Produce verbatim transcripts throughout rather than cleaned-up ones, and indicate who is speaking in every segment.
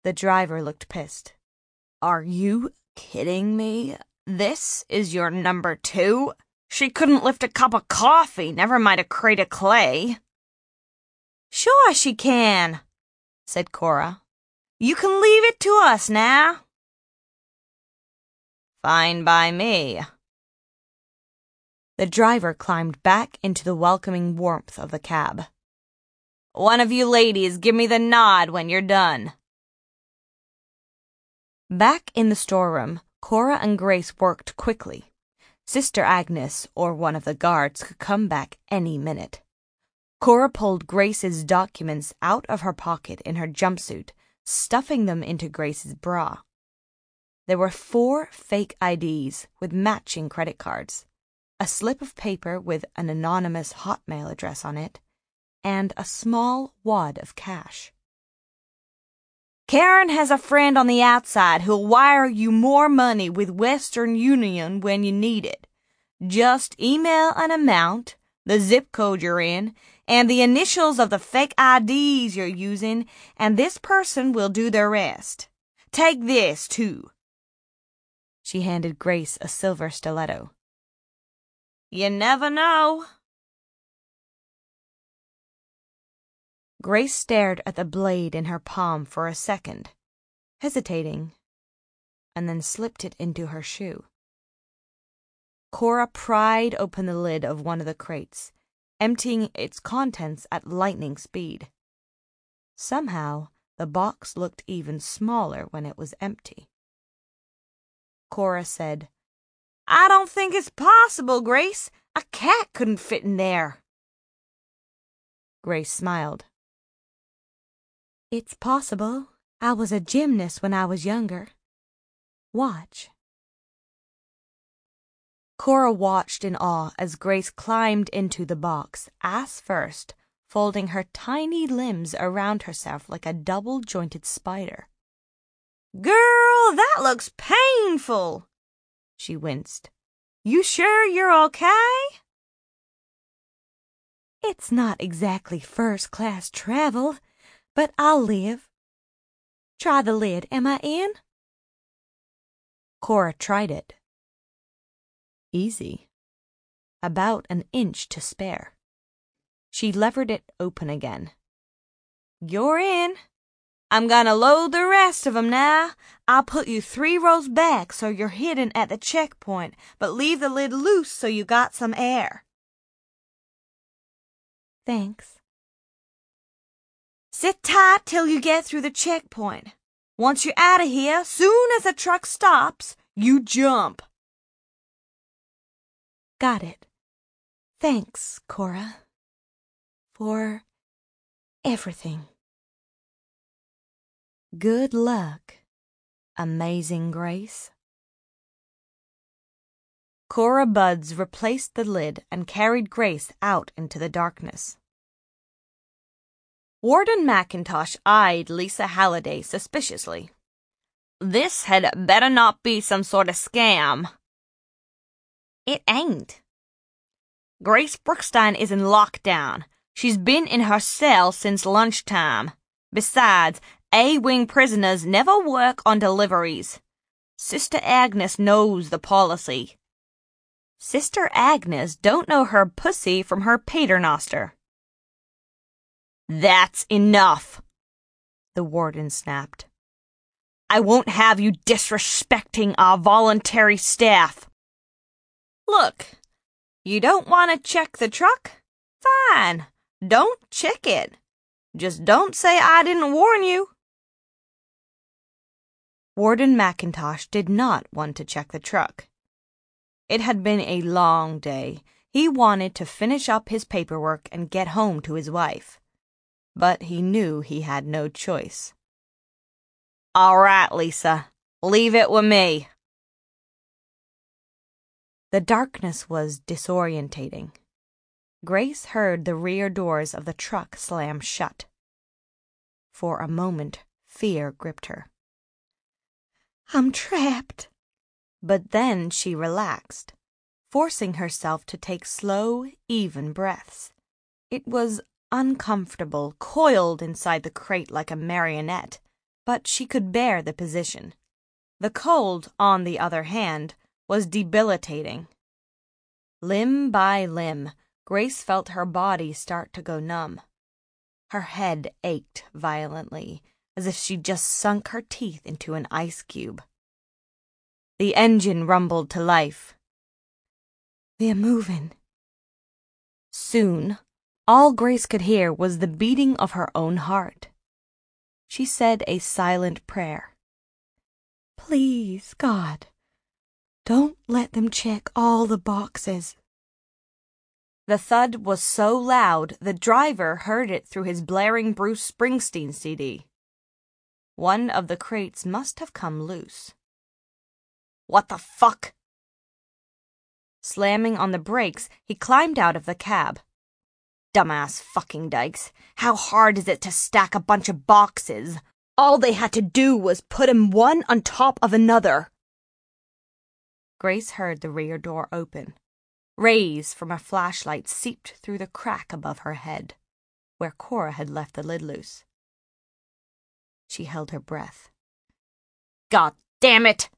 Speaker 1: The driver looked pissed. Are you kidding me? This is your number two? She couldn't lift a cup of coffee, never mind a crate of clay. Sure she can, said Cora. You can leave it to us now. Fine by me. The driver climbed back into the welcoming warmth of the cab. One of you ladies give me the nod when you're done. Back in the storeroom, Cora and Grace worked quickly. Sister Agnes or one of the guards could come back any minute. Cora pulled Grace's documents out of her pocket in her jumpsuit, stuffing them into Grace's bra. There were four fake I Ds with matching credit cards, a slip of paper with an anonymous Hotmail address on it, and a small wad of cash. Karen has a friend on the outside who'll wire you more money with Western Union when you need it. Just email an amount, the zip code you're in, and the initials of the fake I Ds you're using, and this person will do the rest. Take this, too. She handed Grace a silver stiletto. You never know. Grace stared at the blade in her palm for a second, hesitating, and then slipped it into her shoe. Cora pried open the lid of one of the crates, emptying its contents at lightning speed. Somehow, the box looked even smaller when it was empty. Cora said, I don't think it's possible, Grace. A cat couldn't fit in there. Grace smiled. It's possible. I was a gymnast when I was younger. Watch. Cora watched in awe as Grace climbed into the box, ass first, folding her tiny limbs around herself like a double-jointed spider. Girl, that looks painful, she winced. You sure you're okay? It's not exactly first-class travel, but I'll live. Try the lid. Am I in? Cora tried it. Easy. About an inch to spare. She levered it open again. You're in. I'm gonna load the rest of 'em now. I'll put you three rows back so you're hidden at the checkpoint, but leave the lid loose so you got some air. Thanks. Sit tight till you get through the checkpoint. Once you're out of here, soon as the truck stops, you jump. Got it. Thanks, Cora. For everything. Good luck, Amazing Grace. Cora Buds replaced the lid and carried Grace out into the darkness. Warden McIntosh eyed Lisa Halliday suspiciously. This had better not be some sort of scam. It ain't. Grace Brookstein is in lockdown. She's been in her cell since lunchtime. Besides, A-wing prisoners never work on deliveries. Sister Agnes knows the policy. Sister Agnes don't know her pussy from her paternoster. That's enough, the warden snapped. I won't have you disrespecting our voluntary staff. Look, you don't want to check the truck? Fine, don't check it. Just don't say I didn't warn you. Warden McIntosh did not want to check the truck. It had been a long day. He wanted to finish up his paperwork and get home to his wife. But he knew he had no choice. All right, Lisa. Leave it with me. The darkness was disorientating. Grace heard the rear doors of the truck slam shut. For a moment, fear gripped her. I'm trapped. But then she relaxed, forcing herself to take slow, even breaths. It was uncomfortable, coiled inside the crate like a marionette, but she could bear the position. The cold, on the other hand, was debilitating. Limb by limb, Grace felt her body start to go numb. Her head ached violently, as if she'd just sunk her teeth into an ice cube. The engine rumbled to life. "They're moving." Soon, all Grace could hear was the beating of her own heart. She said a silent prayer. "Please, God, don't let them check all the boxes." The thud was so loud the driver heard it through his blaring Bruce Springsteen C D. One of the crates must have come loose. "What the fuck?" Slamming on the brakes, he climbed out of the cab. Dumbass fucking dykes. How hard is it to stack a bunch of boxes? All they had to do was put 'em one on top of another. Grace heard the rear door open. Rays from a flashlight seeped through the crack above her head, where Cora had left the lid loose. She held her breath. "God damn it!"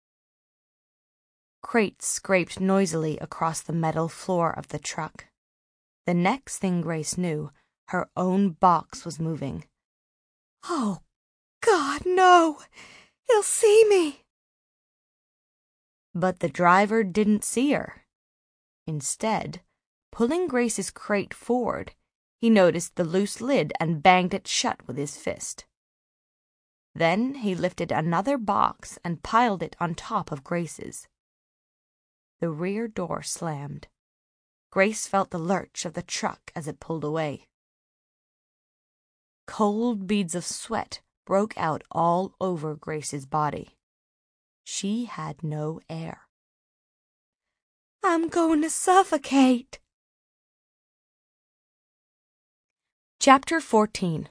Speaker 1: Crates scraped noisily across the metal floor of the truck. The next thing Grace knew, her own box was moving. "Oh, God, no! He'll see me!" But the driver didn't see her. Instead, pulling Grace's crate forward, he noticed the loose lid and banged it shut with his fist. Then he lifted another box and piled it on top of Grace's. The rear door slammed. Grace felt the lurch of the truck as it pulled away. Cold beads of sweat broke out all over Grace's body. She had no air. "I'm going to suffocate." Chapter fourteen.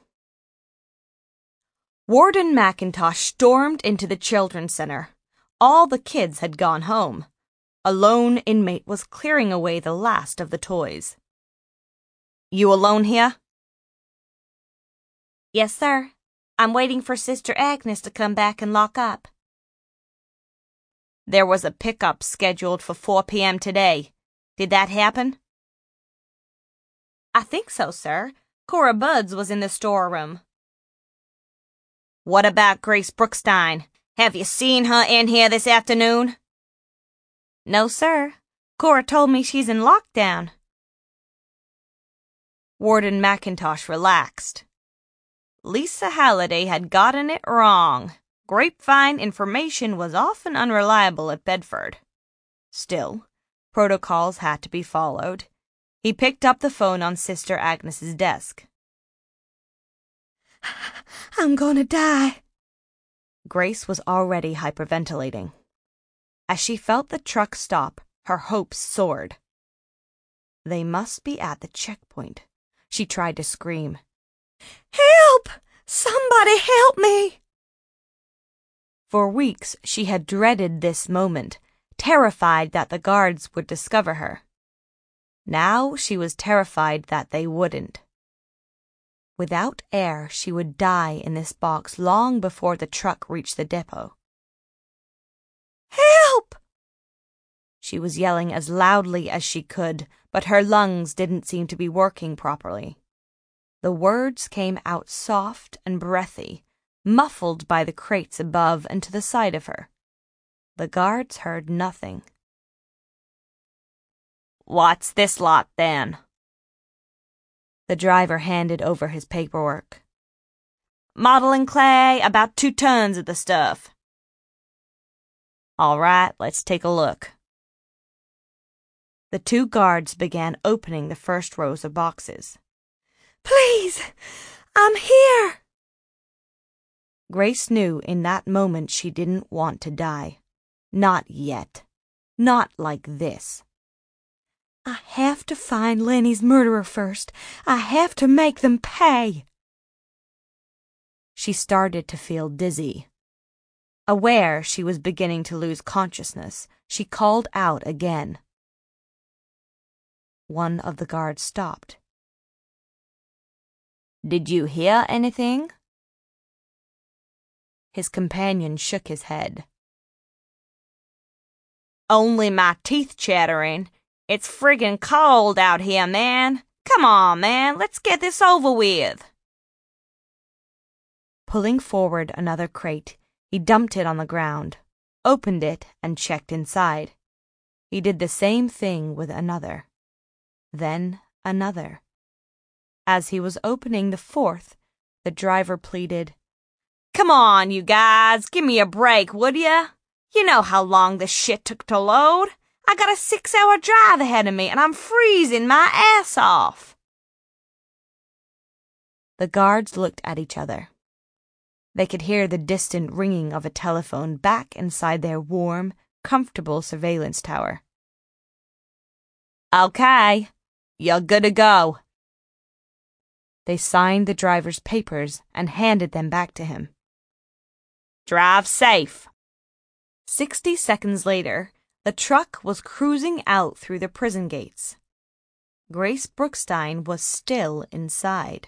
Speaker 1: Warden McIntosh stormed into the children's center. All the kids had gone home. A lone inmate was clearing away the last of the toys. "You alone here?" "Yes, sir. I'm waiting for Sister Agnes to come back and lock up." "There was a pickup scheduled for four p.m. today. Did that happen?" "I think so, sir. Cora Buds was in the storeroom." "What about Grace Brookstein? Have you seen her in here this afternoon?" "No, sir. Cora told me she's in lockdown." Warden McIntosh relaxed. Lisa Halliday had gotten it wrong. Grapevine information was often unreliable at Bedford. Still, protocols had to be followed. He picked up the phone on Sister Agnes's desk. "I'm gonna die." Grace was already hyperventilating. As she felt the truck stop, her hopes soared. They must be at the checkpoint. She tried to scream. "Help! Somebody help me!" For weeks she had dreaded this moment, terrified that the guards would discover her. Now she was terrified that they wouldn't. Without air, she would die in this box long before the truck reached the depot. "Help!" She was yelling as loudly as she could, but her lungs didn't seem to be working properly. The words came out soft and breathy, muffled by the crates above and to the side of her. The guards heard nothing. "What's this lot, then?" The driver handed over his paperwork. "Modeling clay, about two tons of the stuff." "All right, let's take a look." The two guards began opening the first rows of boxes. "Please, I'm here." Grace knew in that moment she didn't want to die. Not yet. Not like this. "I have to find Lenny's murderer first. I have to make them pay." She started to feel dizzy. Aware she was beginning to lose consciousness, she called out again. One of the guards stopped. "Did you hear anything?" His companion shook his head. Only my teeth chattering. It's friggin' cold out here, man. Come on, man, let's get this over with. Pulling forward another crate, he dumped it on the ground, opened it, and checked inside. He did the same thing with another. Then another. As he was opening the fourth, the driver pleaded, Come on, you guys, give me a break, would ya? You know how long this shit took to load. I got a six-hour drive ahead of me, and I'm freezing my ass off. The guards looked at each other. They could hear the distant ringing of a telephone back inside their warm, comfortable surveillance tower. Okay, you're good to go. They signed the driver's papers and handed them back to him. Drive safe. Sixty seconds later, the truck was cruising out through the prison gates. Grace Brookstein was still inside.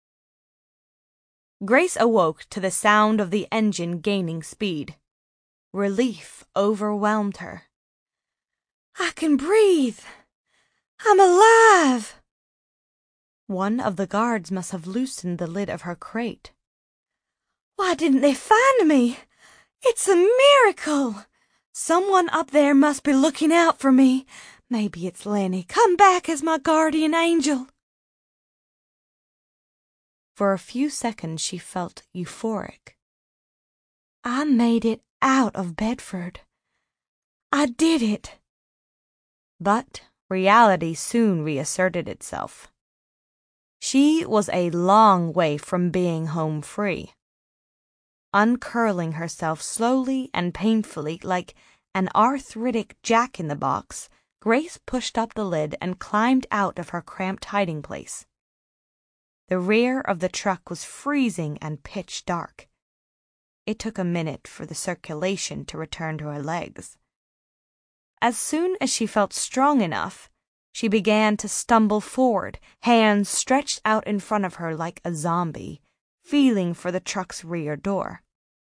Speaker 1: Grace awoke to the sound of the engine gaining speed. Relief overwhelmed her. I can breathe. I'm alive. One of the guards must have loosened the lid of her crate. Why didn't they find me? It's a miracle. Someone up there must be looking out for me. Maybe it's Lenny. Come back as my guardian angel. For a few seconds she felt euphoric. I made it out of Bedford. I did it. But reality soon reasserted itself. She was a long way from being home free. Uncurling herself slowly and painfully like an arthritic jack-in-the-box, Grace pushed up the lid and climbed out of her cramped hiding place. The rear of the truck was freezing and pitch dark. It took a minute for the circulation to return to her legs. As soon as she felt strong enough, she began to stumble forward, hands stretched out in front of her like a zombie, feeling for the truck's rear door.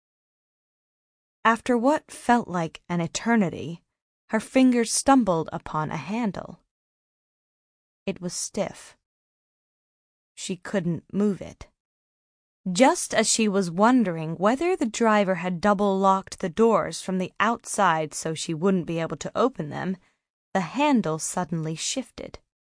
Speaker 1: After what felt like an eternity, her fingers stumbled upon a handle. It was stiff. She couldn't move it. Just as she was wondering whether the driver had double-locked the doors from the outside so she wouldn't be able to open them, the handle suddenly shifted.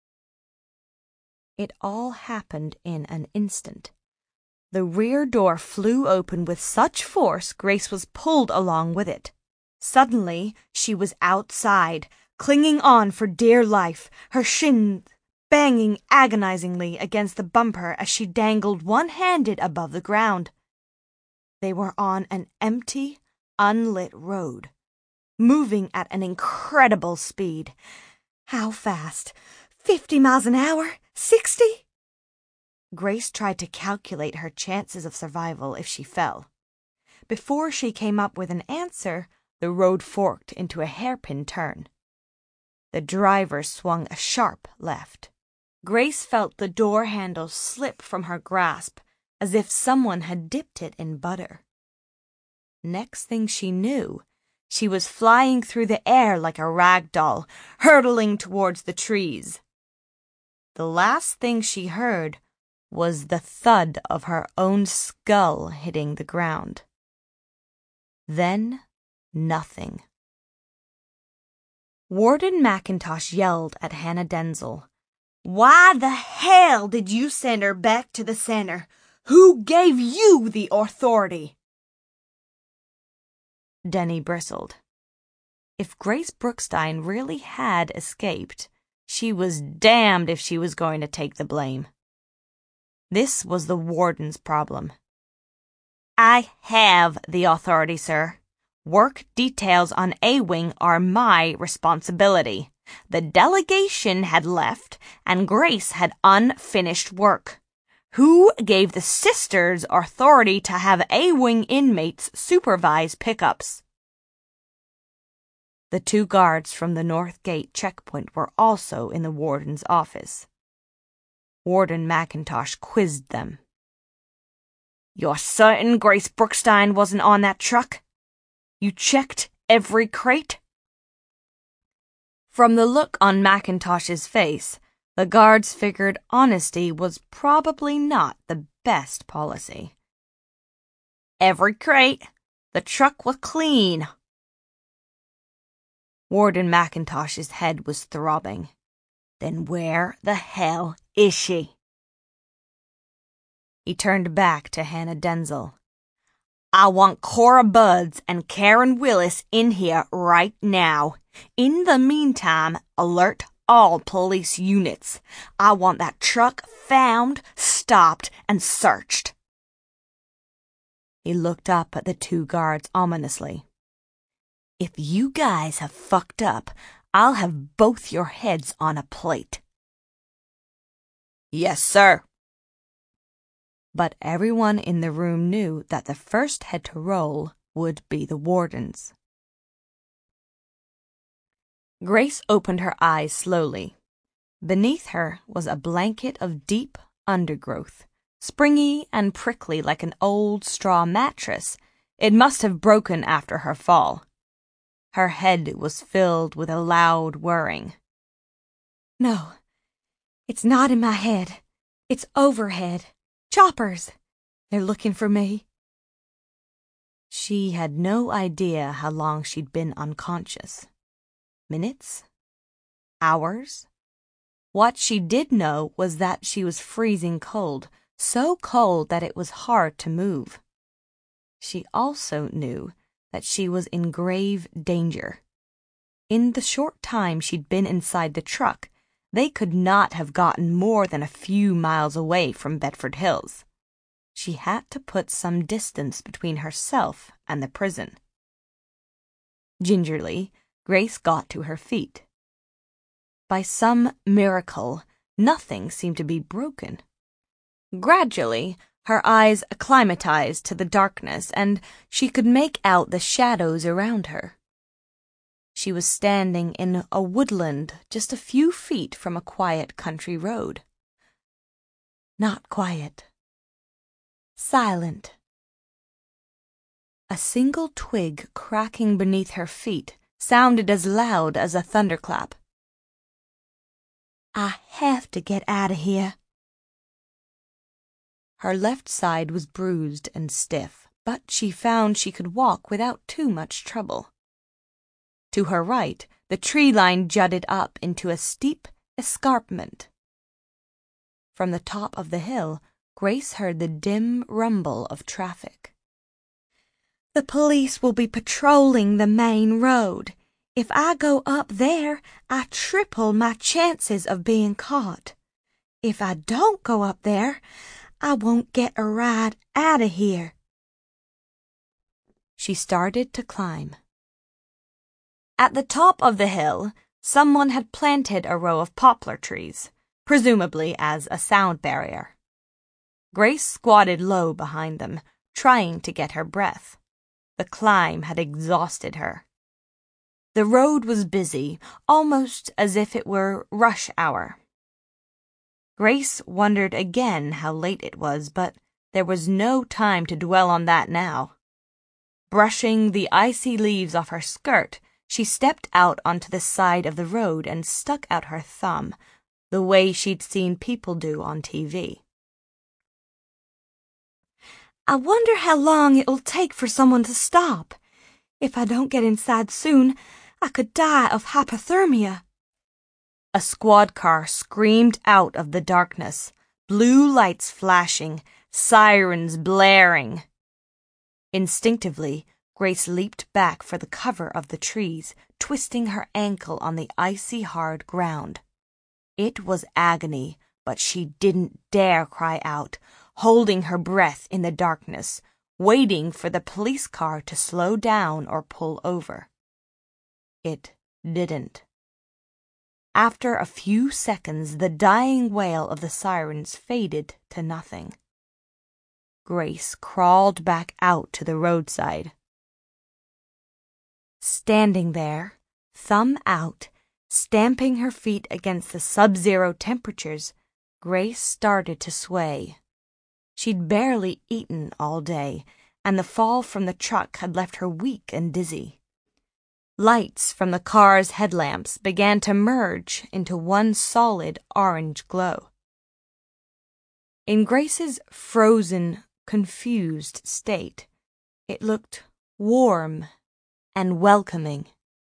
Speaker 1: It all happened in an instant. The rear door flew open with such force Grace was pulled along with it. Suddenly, she was outside, clinging on for dear life, her shins banging agonizingly against the bumper as she dangled one-handed above the ground. They were on an empty, unlit road, moving at an incredible speed. How fast? Fifty miles an hour? Sixty? Grace tried to calculate her chances of survival if she fell. Before she came up with an answer, the road forked into a hairpin turn. The driver swung a sharp left. Grace felt the door handle slip from her grasp as if someone had dipped it in butter. Next thing she knew, she was flying through the air like a rag doll, hurtling towards the trees. The last thing she heard was the thud of her own skull hitting the ground. Then, nothing. Warden McIntosh yelled at Hannah Denzel. Why the hell did you send her back to the center? Who gave you the authority? Denny bristled. If Grace Brookstein really had escaped, she was damned if she was going to take the blame. This was the warden's problem. I have the authority, sir. Work details on A-Wing are my responsibility. The delegation had left, and Grace had unfinished work. Who gave the sisters authority to have A-Wing inmates supervise pickups? The two guards from the North Gate checkpoint were also in the warden's office. Warden McIntosh quizzed them. You're certain Grace Brookstein wasn't on that truck? You checked every crate?" From the look on McIntosh's face, the guards figured honesty was probably not the best policy. "Every crate. The truck was clean." Warden McIntosh's head was throbbing. "Then where the hell is she?" He turned back to Hannah Denzel. "I want Cora Buds and Karen Willis in here right now. In the meantime, alert all police units. I want that truck found, stopped, and searched." He looked up at the two guards ominously. "If you guys have fucked up, I'll have both your heads on a plate." "Yes, sir." But everyone in the room knew that the first head to roll would be the warden's. Grace opened her eyes slowly. Beneath her was a blanket of deep undergrowth, springy and prickly like an old straw mattress. It must have broken after her fall. Her head was filled with a loud whirring. "No, it's not in my head. It's overhead. Choppers! They're looking for me." She had no idea how long she'd been unconscious. Minutes? Hours? What she did know was that she was freezing cold, so cold that it was hard to move. She also knew that she was in grave danger. In the short time she'd been inside the truck, they could not have gotten more than a few miles away from Bedford Hills. She had to put some distance between herself and the prison. Gingerly, Grace got to her feet. By some miracle, nothing seemed to be broken. Gradually, her eyes acclimatized to the darkness, and she could make out the shadows around her. She was standing in a woodland just a few feet from a quiet country road. Not quiet. Silent. A single twig cracking beneath her feet sounded as loud as a thunderclap. "I have to get out of here." Her left side was bruised and stiff, but she found she could walk without too much trouble. To her right, the tree line jutted up into a steep escarpment. From the top of the hill, Grace heard the dim rumble of traffic. "The police will be patrolling the main road. If I go up there, I triple my chances of being caught. If I don't go up there, I won't get a ride out of here." She started to climb. At the top of the hill, someone had planted a row of poplar trees, presumably as a sound barrier. Grace squatted low behind them, trying to get her breath. The climb had exhausted her. The road was busy, almost as if it were rush hour. Grace wondered again how late it was, but there was no time to dwell on that now. Brushing the icy leaves off her skirt, she stepped out onto the side of the road and stuck out her thumb, the way she'd seen people do on T V. "I wonder how long it'll take for someone to stop. If I don't get inside soon, I could die of hypothermia." A squad car screamed out of the darkness, blue lights flashing, sirens blaring. Instinctively, Grace leaped back for the cover of the trees, twisting her ankle on the icy hard ground. It was agony, but she didn't dare cry out, holding her breath in the darkness, waiting for the police car to slow down or pull over. It didn't. After a few seconds, the dying wail of the sirens faded to nothing. Grace crawled back out to the roadside. Standing there, thumb out, stamping her feet against the sub-zero temperatures, Grace started to sway. She'd barely eaten all day, and the fall from the truck had left her weak and dizzy. Lights from the car's headlamps began to merge into one solid orange glow. In Grace's frozen, confused state, it looked warm and welcoming.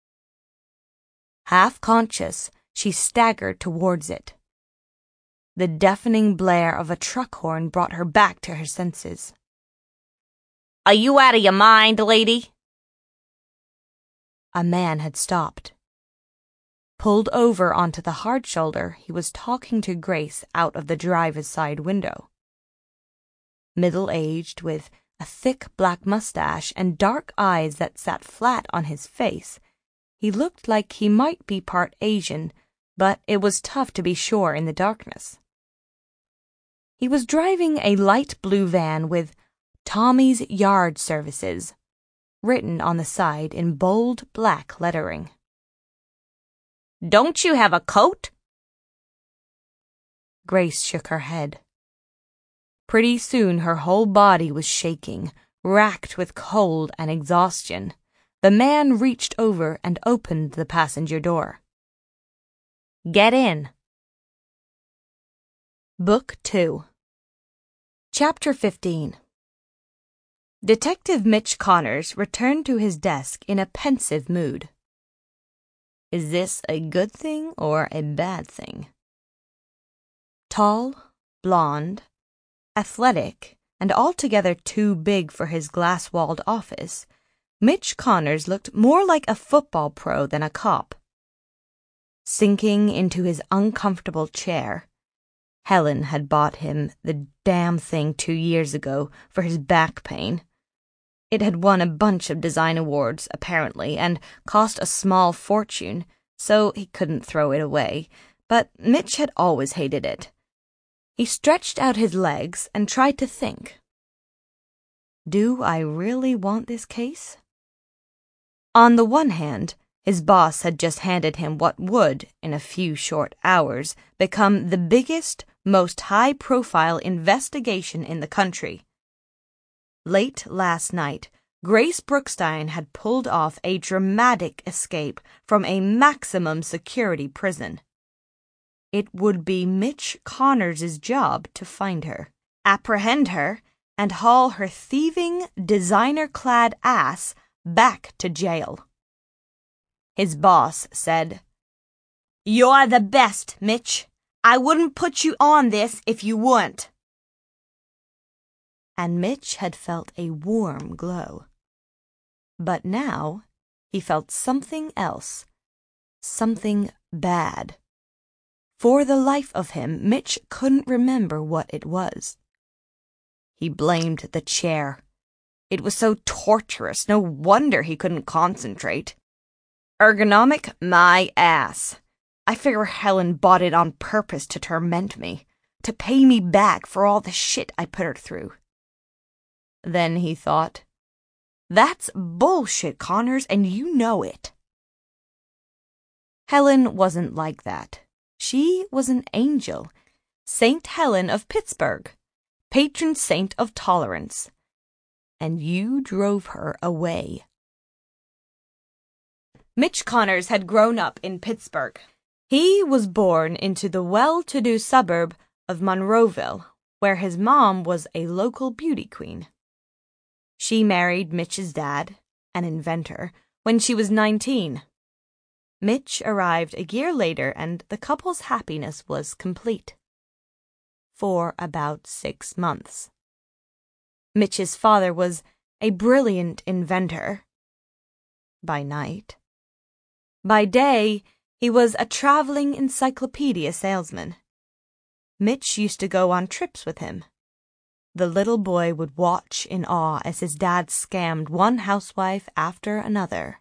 Speaker 1: Half conscious, she staggered towards it. The deafening blare of a truck horn brought her back to her senses. "Are you out of your mind, lady?" A man had stopped. Pulled over onto the hard shoulder, he was talking to Grace out of the driver's side window. Middle-aged, with a thick black mustache and dark eyes that sat flat on his face, he looked like he might be part Asian, but it was tough to be sure in the darkness. He was driving a light blue van with Tommy's Yard Services written on the side in bold black lettering. "Don't you have a coat?" Grace shook her head. Pretty soon her whole body was shaking, racked with cold and exhaustion. The man reached over and opened the passenger door. "Get in." Book two. Chapter fifteen. Detective Mitch Connors returned to his desk in a pensive mood. Is this a good thing or a bad thing? Tall, blonde, athletic, and altogether too big for his glass-walled office, Mitch Connors looked more like a football pro than a cop. Sinking into his uncomfortable chair, Helen had bought him the damn thing two years ago for his back pain. It had won a bunch of design awards, apparently, and cost a small fortune, so he couldn't throw it away, but Mitch had always hated it. He stretched out his legs and tried to think. Do I really want this case? On the one hand, his boss had just handed him what would, in a few short hours, become the biggest, most high-profile investigation in the country. Late last night, Grace Brookstein had pulled off a dramatic escape from a maximum security prison. It would be Mitch Connors' job to find her, apprehend her, and haul her thieving, designer-clad ass back to jail. His boss said, "You're the best, Mitch. I wouldn't put you on this if you weren't." And Mitch had felt a warm glow. But now he felt something else, something bad. For the life of him, Mitch couldn't remember what it was. He blamed the chair. It was so torturous, no wonder he couldn't concentrate. Ergonomic my ass. I figure Helen bought it on purpose to torment me, to pay me back for all the shit I put her through. Then he thought, that's bullshit, Connors, and you know it. Helen wasn't like that. She was an angel, Saint Helen of Pittsburgh, patron saint of tolerance. And you drove her away. Mitch Connors had grown up in Pittsburgh. He was born into the well-to-do suburb of Monroeville, where his mom was a local beauty queen. She married Mitch's dad, an inventor, when she was nineteen. Mitch arrived a year later, and the couple's happiness was complete. For about six months. Mitch's father was a brilliant inventor. By night. By day, he was a traveling encyclopedia salesman. Mitch used to go on trips with him. The little boy would watch in awe as his dad scammed one housewife after another.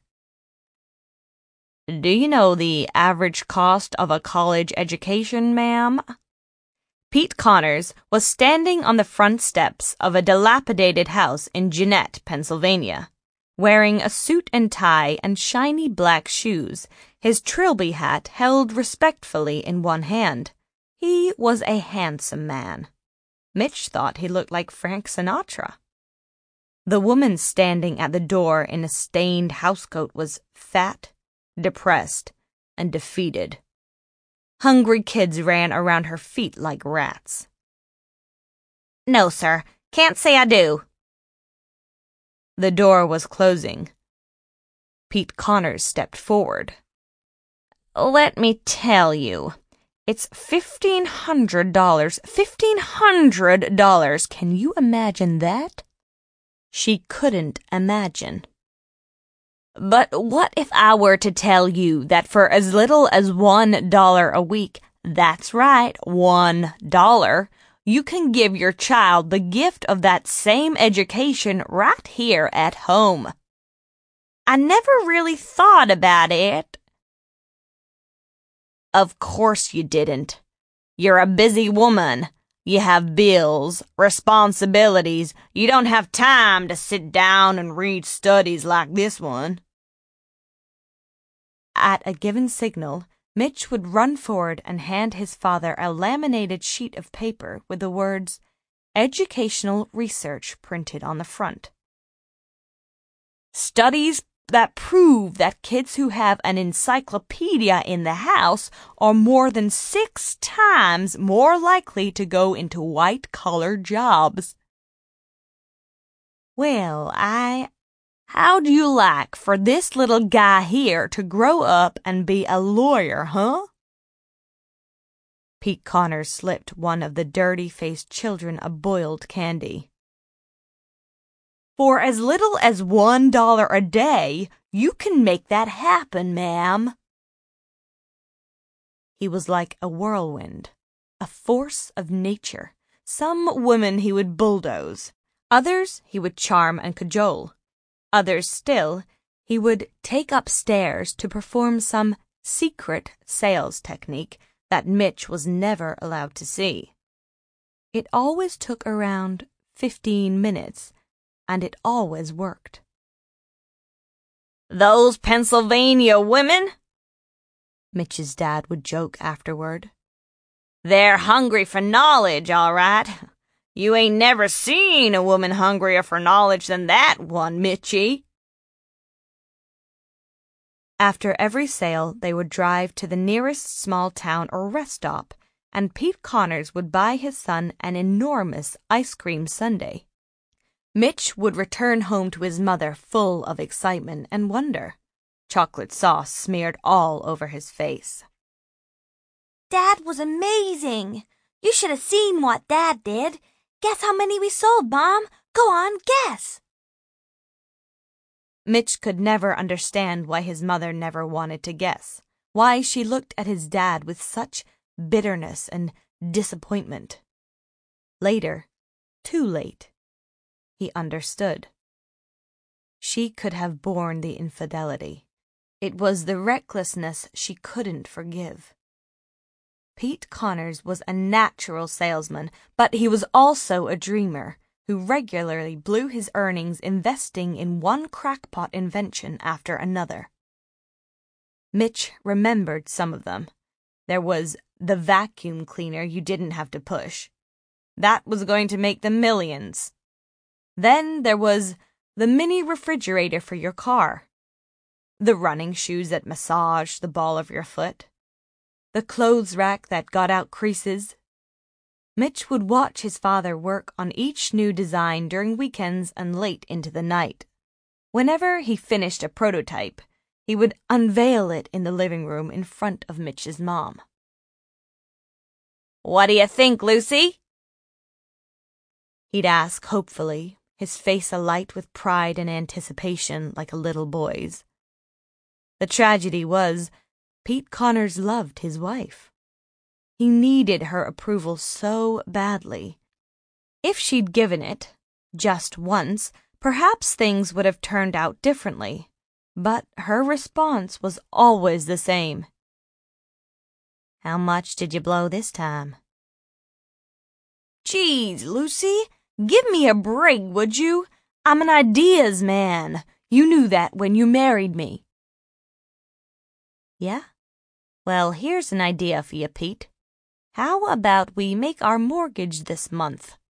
Speaker 1: Do you know the average cost of a college education, ma'am? Pete Connors was standing on the front steps of a dilapidated house in Jeannette, Pennsylvania, wearing a suit and tie and shiny black shoes, his Trilby hat held respectfully in one hand. He was a handsome man. Mitch thought he looked like Frank Sinatra. The woman standing at the door in a stained housecoat was fat, depressed, and defeated. Hungry kids ran around her feet like rats. "No, sir. Can't say I do." The door was closing. Pete Connors stepped forward. "Let me tell you, it's fifteen hundred dollars. Fifteen hundred dollars! Can you imagine that?" She couldn't imagine. "But what if I were to tell you that for as little as one dollar a week, that's right, one dollar, you can give your child the gift of that same education right here at home?" "I never really thought about it." "Of course you didn't. You're a busy woman. You have bills, responsibilities. You don't have time to sit down and read studies like this one." At a given signal, Mitch would run forward and hand his father a laminated sheet of paper with the words "Educational Research" printed on the front. "Studies that prove that kids who have an encyclopedia in the house are more than six times more likely to go into white-collar jobs." "Well, I... How'd you like for this little guy here to grow up and be a lawyer, huh?" Pete Connors slipped one of the dirty-faced children a boiled candy. "For as little as one dollar a day, you can make that happen, ma'am." He was like a whirlwind, a force of nature. Some women he would bulldoze, others he would charm and cajole, others still he would take upstairs to perform some secret sales technique that Mitch was never allowed to see. It always took around fifteen minutes, and it always worked. "Those Pennsylvania women," Mitch's dad would joke afterward. "They're hungry for knowledge, all right. You ain't never seen a woman hungrier for knowledge than that one, Mitchie." After every sale, they would drive to the nearest small town or rest stop, and Pete Connors would buy his son an enormous ice cream sundae. Mitch would return home to his mother full of excitement and wonder, chocolate sauce smeared all over his face.
Speaker 2: "Dad was amazing. You should have seen what Dad did. Guess how many we sold, Mom? Go on, guess."
Speaker 1: Mitch could never understand why his mother never wanted to guess, why she looked at his dad with such bitterness and disappointment. Later, too late, he understood. She could have borne the infidelity. It was the recklessness she couldn't forgive. Pete Connors was a natural salesman, but he was also a dreamer who regularly blew his earnings investing in one crackpot invention after another. Mitch remembered some of them. There was the vacuum cleaner you didn't have to push. That was going to make them millions. Then there was the mini refrigerator for your car, the running shoes that massage the ball of your foot, the clothes rack that got out creases. Mitch would watch his father work on each new design during weekends and late into the night. Whenever he finished a prototype, he would unveil it in the living room in front of Mitch's mom. "What do you think, Lucy?" he'd ask hopefully, his face alight with pride and anticipation like a little boy's. The tragedy was, Pete Connors loved his wife. He needed her approval so badly. If she'd given it, just once, perhaps things would have turned out differently. But her response was always the same. "How much did you blow this time?" "Geez, Lucy, give me a break, would you? I'm an ideas man. You knew that when you married me." "Yeah? Well, here's an idea for you, Pete. How about we make our mortgage this month?"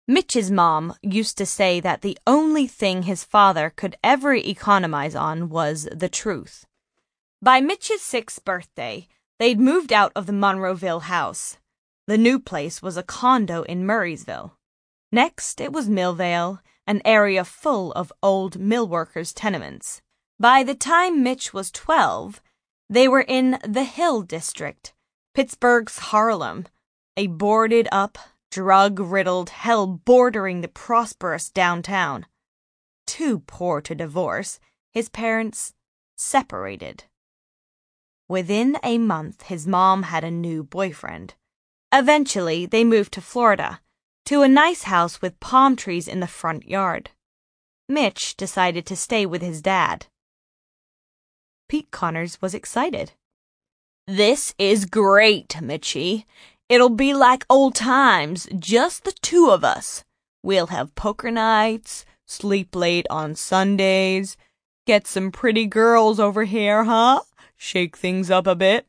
Speaker 1: Mitch's mom used to say that the only thing his father could ever economize on was the truth. By Mitch's sixth birthday, they'd moved out of the Monroeville house. The new place was a condo in Murraysville. Next, it was Millvale, an area full of old millworkers' tenements. By the time Mitch was twelve, they were in the Hill District, Pittsburgh's Harlem, a boarded-up, drug-riddled hell bordering the prosperous downtown. Too poor to divorce, his parents separated. Within a month, his mom had a new boyfriend. Eventually, they moved to Florida, to a nice house with palm trees in the front yard. Mitch decided to stay with his dad. Pete Connors was excited. "This is great, Mitchie. It'll be like old times, just the two of us. We'll have poker nights, sleep late on Sundays, get some pretty girls over here, huh? Shake things up a bit."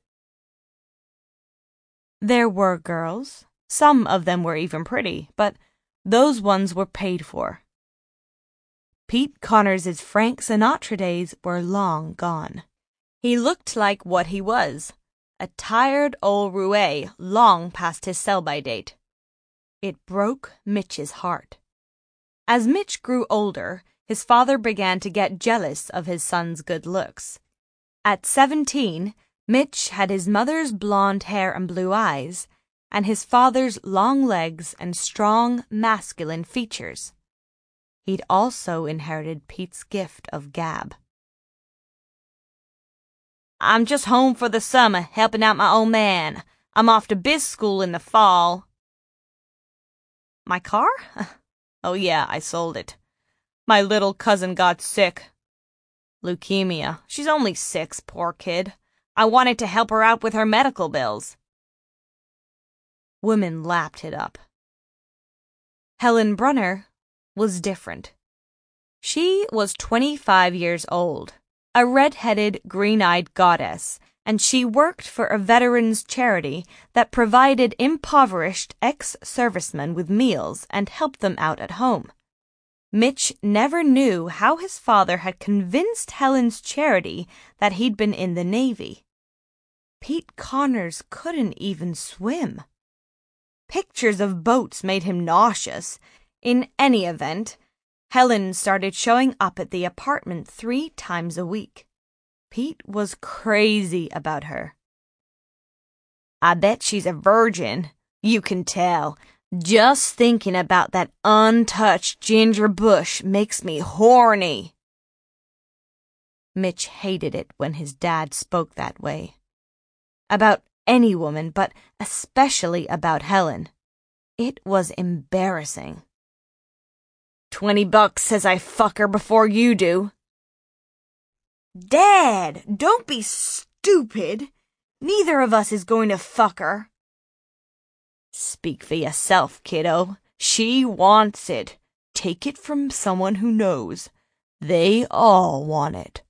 Speaker 1: There were girls. Some of them were even pretty, but those ones were paid for. Pete Connors' Frank Sinatra days were long gone. He looked like what he was, a tired old roue long past his sell-by date. It broke Mitch's heart. As Mitch grew older, his father began to get jealous of his son's good looks. At seventeen, Mitch had his mother's blonde hair and blue eyes, and his father's long legs and strong, masculine features. He'd also inherited Pete's gift of gab. "I'm just home for the summer, helping out my old man. I'm off to biz school in the fall." "My car? Oh yeah, I sold it. My little cousin got sick. Leukemia. She's only six, poor kid. I wanted to help her out with her medical bills." Women lapped it up. Helen Brunner was different. She was twenty-five years old, a red-headed, green-eyed goddess, and she worked for a veterans' charity that provided impoverished ex-servicemen with meals and helped them out at home. Mitch never knew how his father had convinced Helen's charity that he'd been in the Navy. Pete Connors couldn't even swim. Pictures of boats made him nauseous. In any event, Helen started showing up at the apartment three times a week. Pete was crazy about her. "I bet she's a virgin. You can tell. Just thinking about that untouched ginger bush makes me horny." Mitch hated it when his dad spoke that way. About any woman, but especially about Helen. It was embarrassing. "Twenty bucks says I fuck her before you do." "Dad, don't be stupid. Neither of us is going to fuck her." "Speak for yourself, kiddo. She wants it. Take it from someone who knows. They all want it."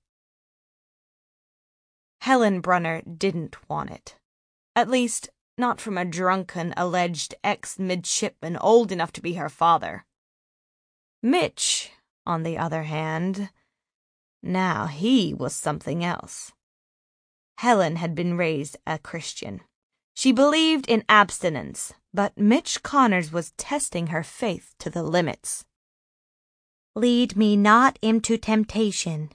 Speaker 1: Helen Brunner didn't want it. At least, not from a drunken, alleged ex-midshipman old enough to be her father. Mitch, on the other hand, now he was something else. Helen had been raised a Christian. She believed in abstinence, but Mitch Connors was testing her faith to the limits. "Lead me not into temptation."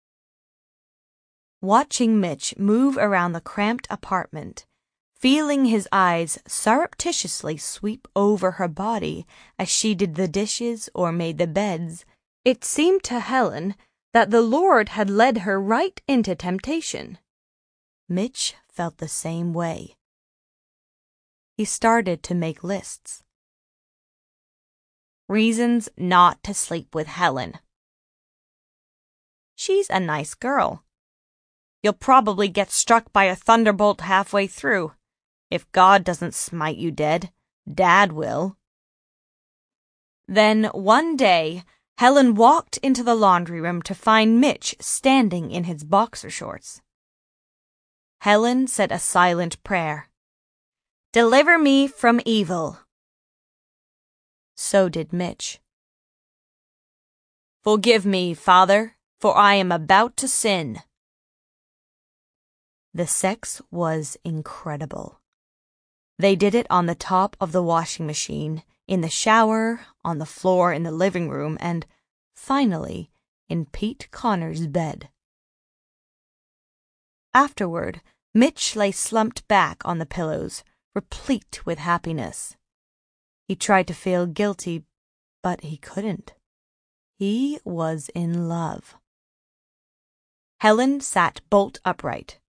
Speaker 1: Watching Mitch move around the cramped apartment, feeling his eyes surreptitiously sweep over her body as she did the dishes or made the beds, it seemed to Helen that the Lord had led her right into temptation. Mitch felt the same way. He started to make lists. Reasons not to sleep with Helen. She's a nice girl. You'll probably get struck by a thunderbolt halfway through. If God doesn't smite you dead, Dad will. Then one day, Helen walked into the laundry room to find Mitch standing in his boxer shorts. Helen said a silent prayer. "Deliver me from evil." So did Mitch. "Forgive me, Father, for I am about to sin." The sex was incredible. They did it on the top of the washing machine, in the shower, on the floor in the living room, and, finally, in Pete Connor's bed. Afterward, Mitch lay slumped back on the pillows, replete with happiness. He tried to feel guilty, but he couldn't. He was in love. Helen sat bolt upright.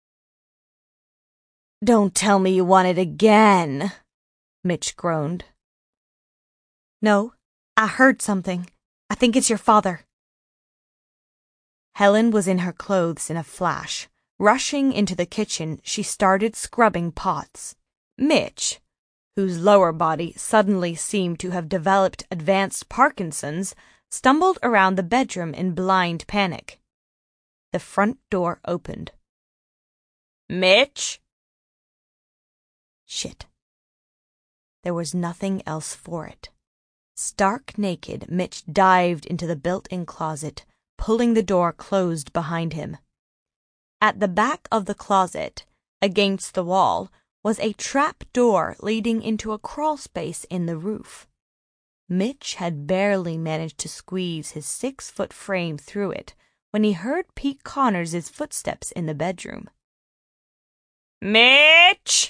Speaker 1: "Don't tell me you want it again," Mitch groaned. "No, I heard something. I think it's your father." Helen was in her clothes in a flash. Rushing into the kitchen, she started scrubbing pots. Mitch, whose lower body suddenly seemed to have developed advanced Parkinson's, stumbled around the bedroom in blind panic. The front door opened. "Mitch?" Shit. There was nothing else for it. Stark naked, Mitch dived into the built-in closet, pulling the door closed behind him. At the back of the closet, against the wall, was a trap door leading into a crawl space in the roof. Mitch had barely managed to squeeze his six-foot frame through it when he heard Pete Connors' footsteps in the bedroom. "Mitch!"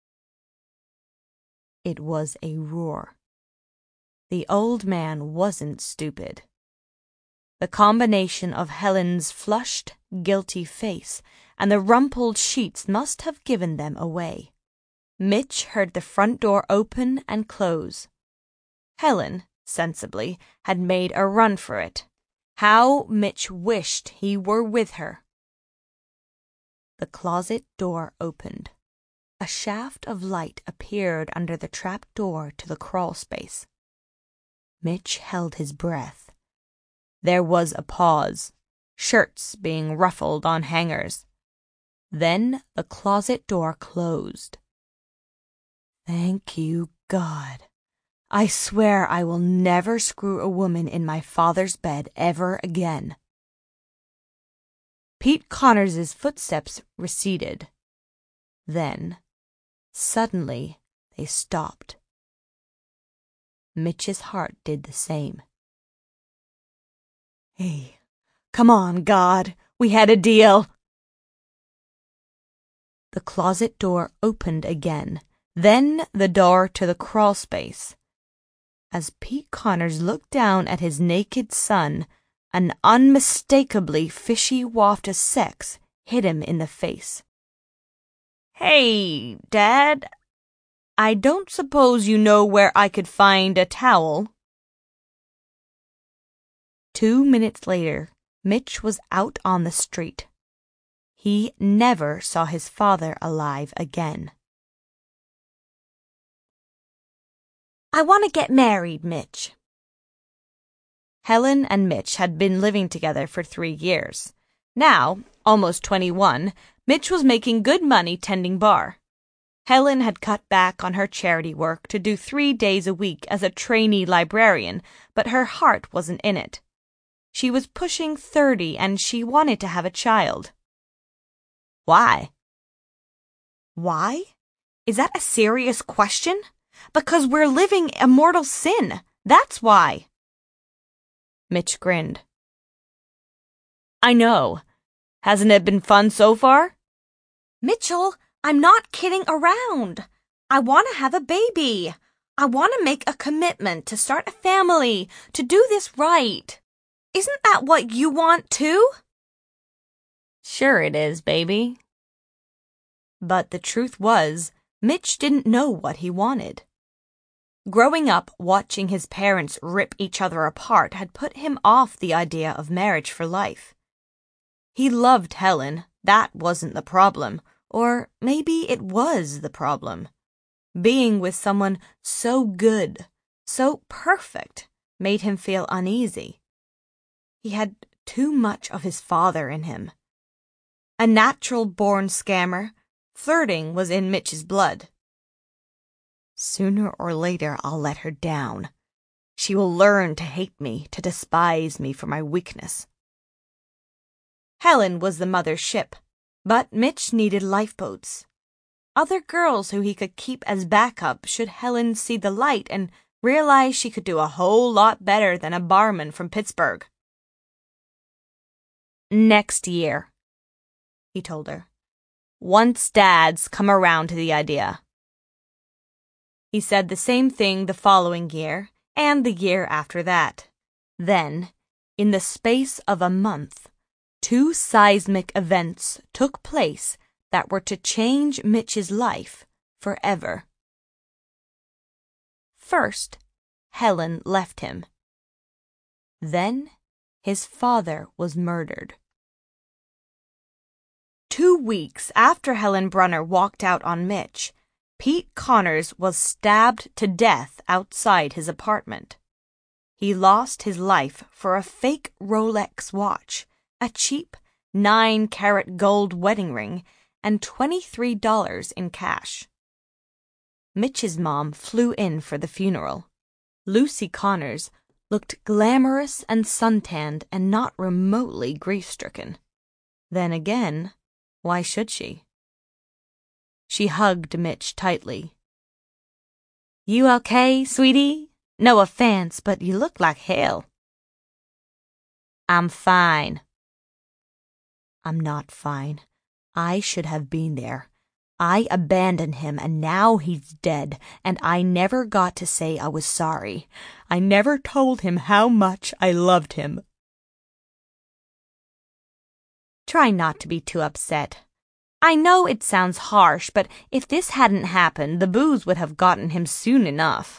Speaker 1: It was a roar. The old man wasn't stupid. The combination of Helen's flushed, guilty face and the rumpled sheets must have given them away. Mitch heard the front door open and close. Helen, sensibly, had made a run for it. How Mitch wished he were with her. The closet door opened. A shaft of light appeared under the trap door to the crawl space. Mitch held his breath. There was a pause, shirts being ruffled on hangers. Then the closet door closed. Thank you, God. I swear I will never screw a woman in my father's bed ever again. Pete Connors' footsteps receded. Then, suddenly, they stopped. Mitch's heart did the same. Hey, come on, God. We had a deal. The closet door opened again, then the door to the crawl space. As Pete Connors looked down at his naked son, an unmistakably fishy waft of sex hit him in the face. "Hey, Dad, I don't suppose you know where I could find a towel?" Two minutes later, Mitch was out on the street. He never saw his father alive again.
Speaker 2: "I want to get married, Mitch."
Speaker 1: Helen and Mitch had been living together for three years. Now, almost twenty-one, Mitch was making good money tending bar. Helen had cut back on her charity work to do three days a week as a trainee librarian, but her heart wasn't in it. She was pushing thirty and she wanted to have a child. Why? Why? Is that a serious question? Because we're living a mortal sin. That's why. Mitch grinned. I know. Hasn't it been fun so far?
Speaker 2: Mitchell, I'm not kidding around. I want to have a baby. I want to make a commitment to start a family, to do this right. Isn't that what you want too?
Speaker 1: Sure it is, baby. But the truth was, Mitch didn't know what he wanted. Growing up watching his parents rip each other apart had put him off the idea of marriage for life. He loved Helen, that wasn't the problem, or maybe it was the problem. Being with someone so good, so perfect, made him feel uneasy. He had too much of his father in him. A natural-born scammer, flirting was in Mitch's blood. Sooner or later I'll let her down, She will learn to hate me, to despise me for my weakness.
Speaker 2: Helen was the mother's ship, but Mitch needed lifeboats. Other girls who he could keep as backup should Helen see the light and realize she could do a whole lot better than a barman from Pittsburgh.
Speaker 1: Next year, he told her, once Dad's come around to the idea.
Speaker 2: He said the same thing the following year and the year after that. Then, in the space of a month, two seismic events took place that were to change Mitch's life forever. First, Helen left him. Then, his father was murdered. Two weeks after Helen Brunner walked out on Mitch, Pete Connors was stabbed to death outside his apartment. He lost his life for a fake Rolex watch, a cheap nine-carat gold wedding ring, and twenty-three dollars in cash. Mitch's mom flew in for the funeral. Lucy Connors looked glamorous and suntanned and not remotely grief-stricken. Then again, why should she? She hugged Mitch tightly. "You okay, sweetie? No offense, but you look like hell." "I'm fine." "I'm not fine. I should have been there. I abandoned him and now he's dead, and I never got to say I was sorry. I never told him how much I loved him." Try not to be too upset. I know it sounds harsh, but if this hadn't happened, the booze would have gotten him soon enough.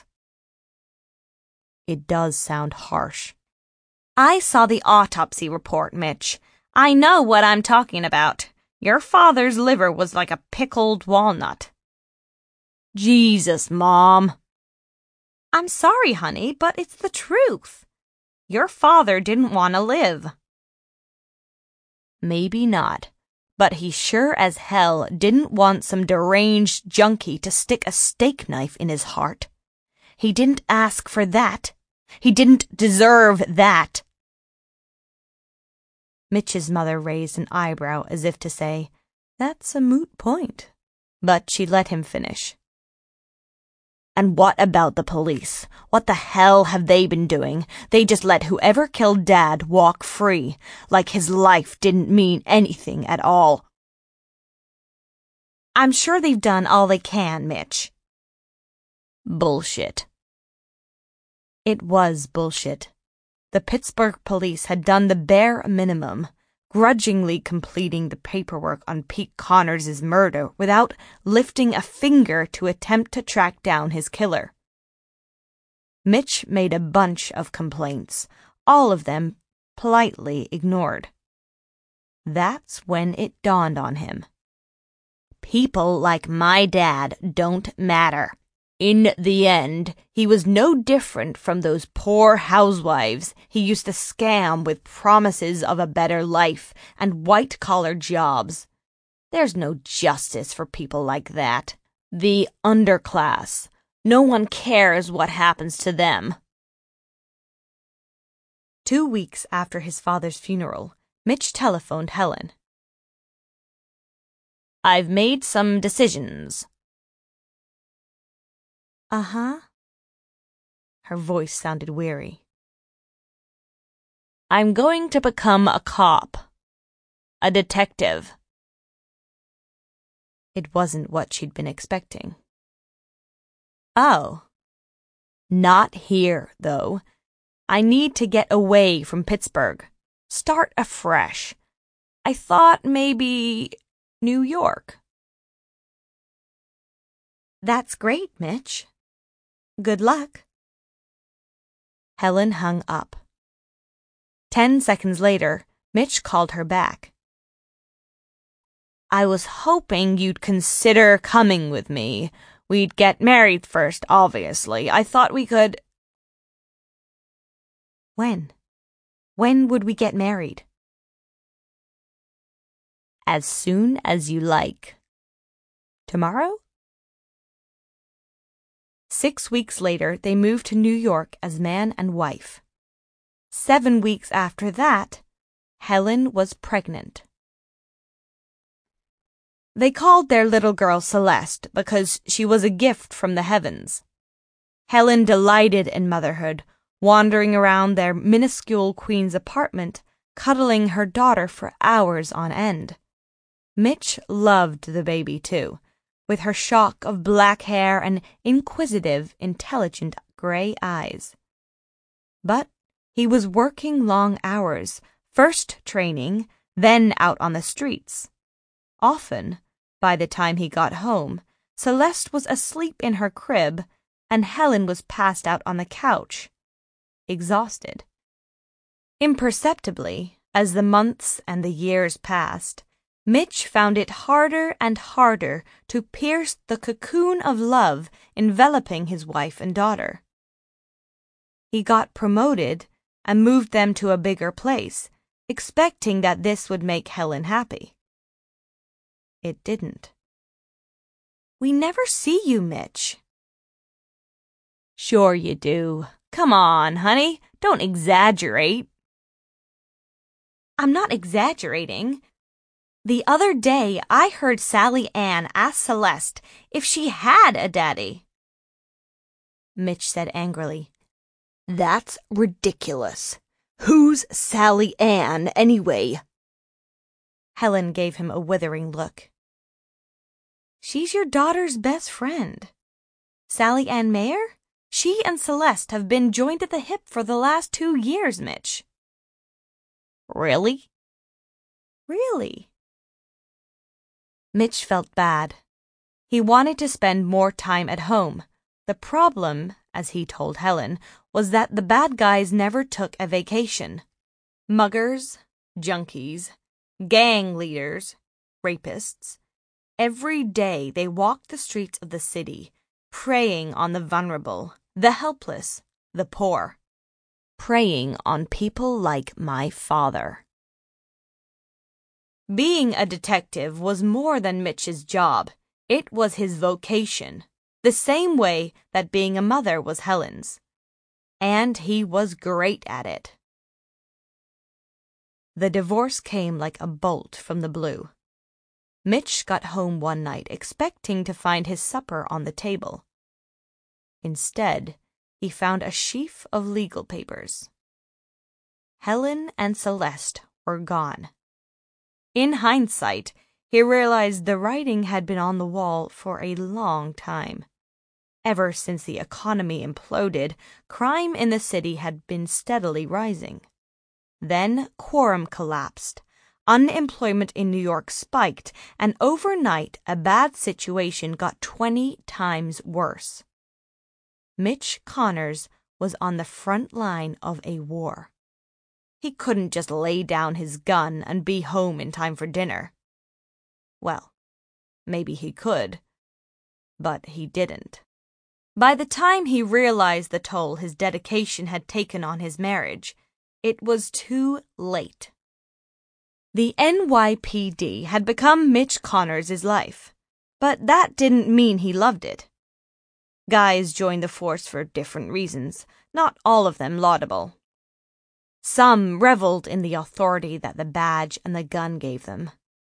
Speaker 2: It does sound harsh. I saw the autopsy report, Mitch. I know what I'm talking about. Your father's liver was like a pickled walnut. Jesus, Mom. I'm sorry, honey, but it's the truth. Your father didn't want to live. Maybe not, but he sure as hell didn't want some deranged junkie to stick a steak knife in his heart. He didn't ask for that. He didn't deserve that. Mitch's mother raised an eyebrow as if to say, "That's a moot point," but she let him finish. "And what about the police? What the hell have they been doing? They just let whoever killed Dad walk free, like his life didn't mean anything at all." "I'm sure they've done all they can, Mitch." Bullshit. It was bullshit. The Pittsburgh police had done the bare minimum, grudgingly completing the paperwork on Pete Connors' murder without lifting a finger to attempt to track down his killer. Mitch made a bunch of complaints, all of them politely ignored. That's when it dawned on him. People like my dad don't matter. In the end, he was no different from those poor housewives he used to scam with promises of a better life and white-collar jobs. There's no justice for people like that. The underclass. No one cares what happens to them. Two weeks after his father's funeral, Mitch telephoned Helen. "I've made some decisions." "Uh-huh." Her voice sounded weary. "I'm going to become a cop. A detective." It wasn't what she'd been expecting. "Oh. Not here, though. I need to get away from Pittsburgh. Start afresh. I thought maybe New York." "That's great, Mitch. Good luck." Helen hung up. Ten seconds later, Mitch called her back. "I was hoping you'd consider coming with me. We'd get married first, obviously. I thought we could—" "When? When would we get married?" "As soon as you like." "Tomorrow?" Six weeks later, they moved to New York as man and wife. Seven weeks after that, Helen was pregnant. They called their little girl Celeste because she was a gift from the heavens. Helen delighted in motherhood, wandering around their minuscule queen's apartment, cuddling her daughter for hours on end. Mitch loved the baby, too, with her shock of black hair and inquisitive, intelligent gray eyes. But he was working long hours, first training, then out on the streets. Often, by the time he got home, Celeste was asleep in her crib, and Helen was passed out on the couch, exhausted. Imperceptibly, as the months and the years passed, Mitch found it harder and harder to pierce the cocoon of love enveloping his wife and daughter. He got promoted and moved them to a bigger place, expecting that this would make Helen happy. It didn't. "We never see you, Mitch."
Speaker 1: "Sure you do. Come on, honey, don't exaggerate."
Speaker 2: "I'm not exaggerating. The other day, I heard Sally Ann ask Celeste if she had a daddy."
Speaker 1: Mitch said angrily, "That's ridiculous. Who's Sally Ann, anyway?"
Speaker 2: Helen gave him a withering look. "She's your daughter's best friend. Sally Ann Mayer? She and Celeste have been joined at the hip for the last two years, Mitch."
Speaker 1: "Really?"
Speaker 2: "Really." Mitch felt bad. He wanted to spend more time at home. The problem, as he told Helen, was that the bad guys never took a vacation. Muggers, junkies, gang leaders, rapists. Every day they walked the streets of the city, preying on the vulnerable, the helpless, the poor. Preying on people like my father. Being a detective was more than Mitch's job. It was his vocation, the same way that being a mother was Helen's. And he was great at it. The divorce came like a bolt from the blue. Mitch got home one night expecting to find his supper on the table. Instead, he found a sheaf of legal papers. Helen and Celeste were gone. In hindsight, he realized the writing had been on the wall for a long time. Ever since the economy imploded, crime in the city had been steadily rising. Then Quorum collapsed, unemployment in New York spiked, and overnight a bad situation got twenty times worse. Mitch Connors was on the front line of a war. He couldn't just lay down his gun and be home in time for dinner. Well, maybe he could, but he didn't. By the time he realized the toll his dedication had taken on his marriage, it was too late. The N Y P D had become Mitch Connors' life, but that didn't mean he loved it. Guys joined the force for different reasons, not all of them laudable. Some reveled in the authority that the badge and the gun gave them.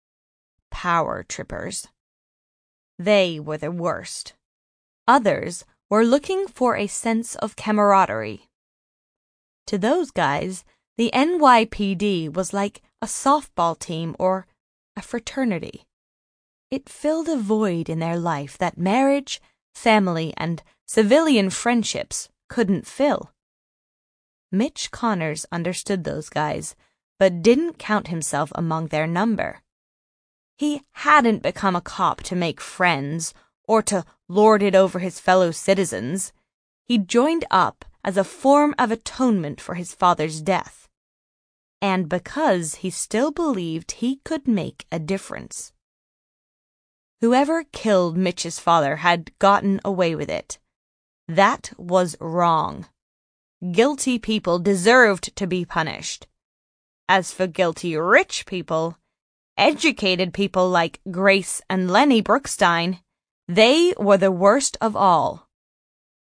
Speaker 2: Power trippers. They were the worst. Others were looking for a sense of camaraderie. To those guys, the N Y P D was like a softball team or a fraternity. It filled a void in their life that marriage, family, and civilian friendships couldn't fill. Mitch Connors understood those guys, but didn't count himself among their number. He hadn't become a cop to make friends or to lord it over his fellow citizens. He joined up as a form of atonement for his father's death, and because he still believed he could make a difference. Whoever killed Mitch's father had gotten away with it. That was wrong. Guilty people deserved to be punished. As for guilty rich people, educated people like Grace and Lenny Brookstein, they were the worst of all.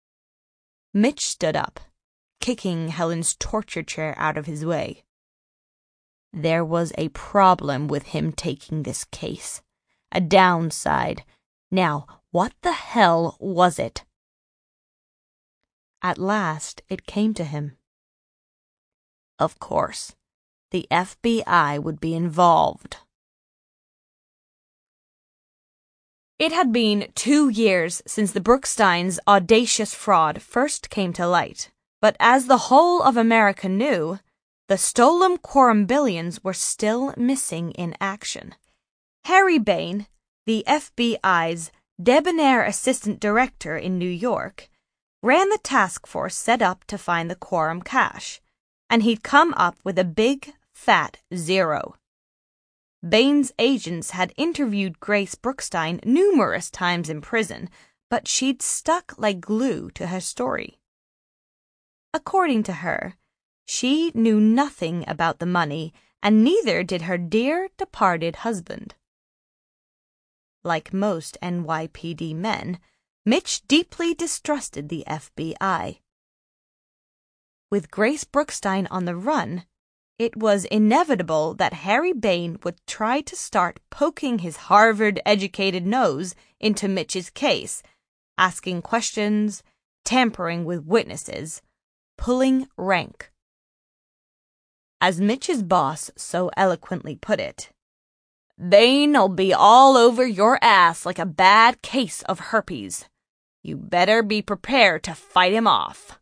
Speaker 1: Mitch stood up, kicking Helen's torture chair out of his way. There was a problem with him taking this case. A downside. Now, what the hell was it? At last, it came to him. Of course, the F B I would be involved. It had been two years since the Brooksteins' audacious fraud first came to light, but as the whole of America knew, the stolen quorum billions were still missing in action. Harry Bain, the F B I's debonair assistant director in New York, ran the task force set up to find the quorum cache, and he'd come up with a big, fat zero. Bain's agents had interviewed Grace Brookstein numerous times in prison, but she'd stuck like glue to her story. According to her, she knew nothing about the money, and neither did her dear departed husband. Like most N Y P D men, Mitch deeply distrusted the F B I. With Grace Brookstein on the run, it was inevitable that Harry Bain would try to start poking his Harvard-educated nose into Mitch's case, asking questions, tampering with witnesses, pulling rank. As Mitch's boss so eloquently put it, Bain'll be all over your ass like a bad case of herpes. You better be prepared to fight him off.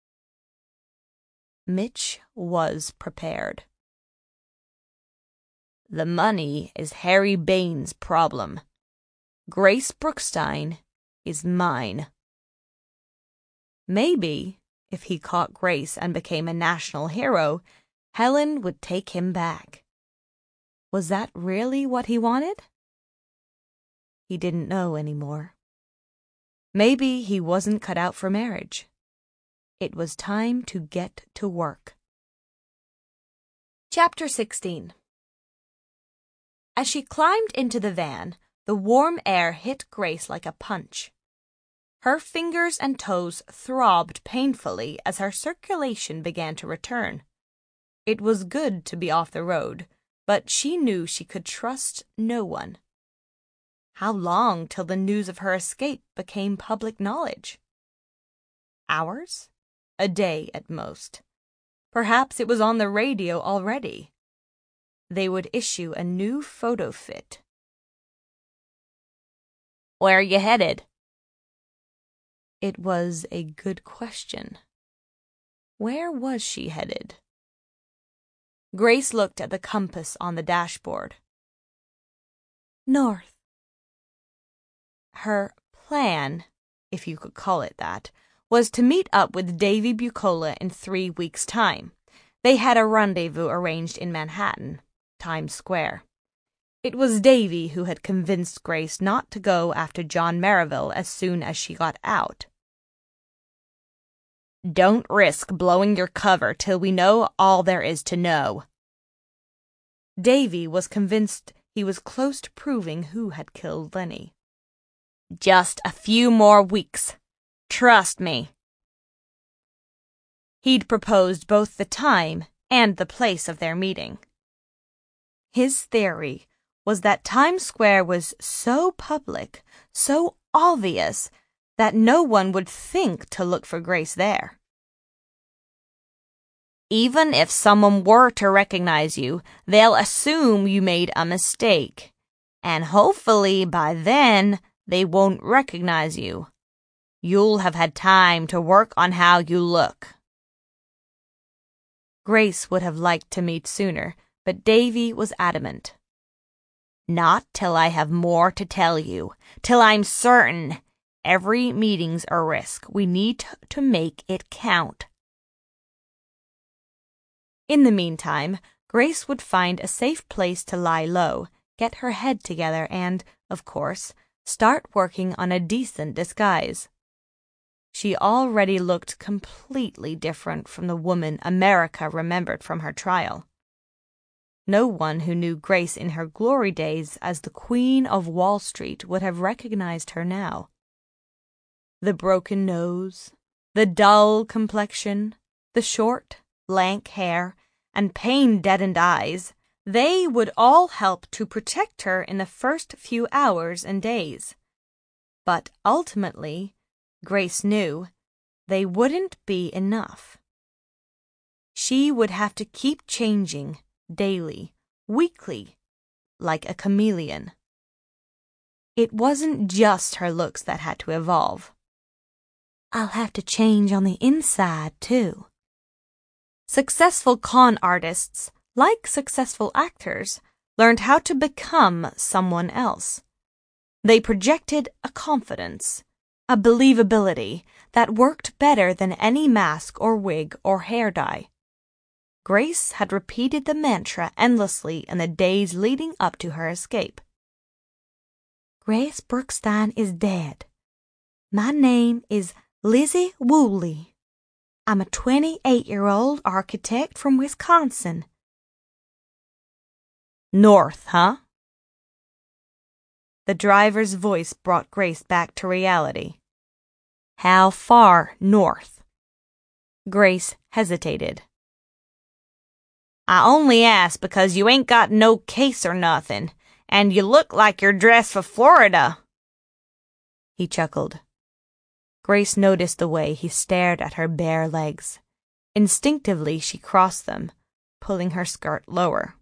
Speaker 1: Mitch was prepared. The money is Harry Bain's problem. Grace Brookstein is mine. Maybe, if he caught Grace and became a national hero, Helen would take him back. Was that really what he wanted? He didn't know anymore. Maybe he wasn't cut out for marriage. It was time to get to work. Chapter sixteen. As she climbed into the van, the warm air hit Grace like a punch. Her fingers and toes throbbed painfully as her circulation began to return. It was good to be off the road, but she knew she could trust no one. How long till the news of her escape became public knowledge? Hours? A day at most. Perhaps it was on the radio already. They would issue a new photo fit. Where are you headed? It was a good question. Where was she headed? Grace looked at the compass on the dashboard. North. Her plan, if you could call it that, was to meet up with Davy Bucola in three weeks' time. They had a rendezvous arranged in Manhattan, Times Square. It was Davy who had convinced Grace not to go after John Merrivale as soon as she got out. Don't risk blowing your cover till we know all there is to know. Davy was convinced he was close to proving who had killed Lenny. Just a few more weeks. Trust me. He'd proposed both the time and the place of their meeting. His theory was that Times Square was so public, so obvious, that no one would think to look for Grace there. Even if someone were to recognize you, they'll assume you made a mistake, and hopefully by then they won't recognize you. You'll have had time to work on how you look. Grace would have liked to meet sooner, but Davy was adamant. Not till I have more to tell you, till I'm certain. Every meeting's a risk. We need to make it count. In the meantime, Grace would find a safe place to lie low, get her head together and, of course, start working on a decent disguise. She already looked completely different from the woman America remembered from her trial. No one who knew Grace in her glory days as the Queen of Wall Street would have recognized her now. The broken nose, The dull complexion, the short, lank hair, and pain-deadened eyes, they would all help to protect her in the first few hours and days. But ultimately, Grace knew, they wouldn't be enough. She would have to keep changing, daily, weekly, like a chameleon. It wasn't just her looks that had to evolve. I'll have to change on the inside, too. Successful con artists, like successful actors, learned how to become someone else. They projected a confidence, a believability that worked better than any mask or wig or hair dye. Grace had repeated the mantra endlessly in the days leading up to her escape. Grace Brookstein is dead. My name is Lizzie Woolley. I'm a twenty-eight-year-old architect from Wisconsin. North, huh? The driver's voice brought Grace back to reality. How far north? Grace hesitated. I only ask because you ain't got no case or nothing, and you look like you're dressed for Florida. He chuckled. Grace noticed the way he stared at her bare legs. Instinctively, she crossed them, pulling her skirt lower.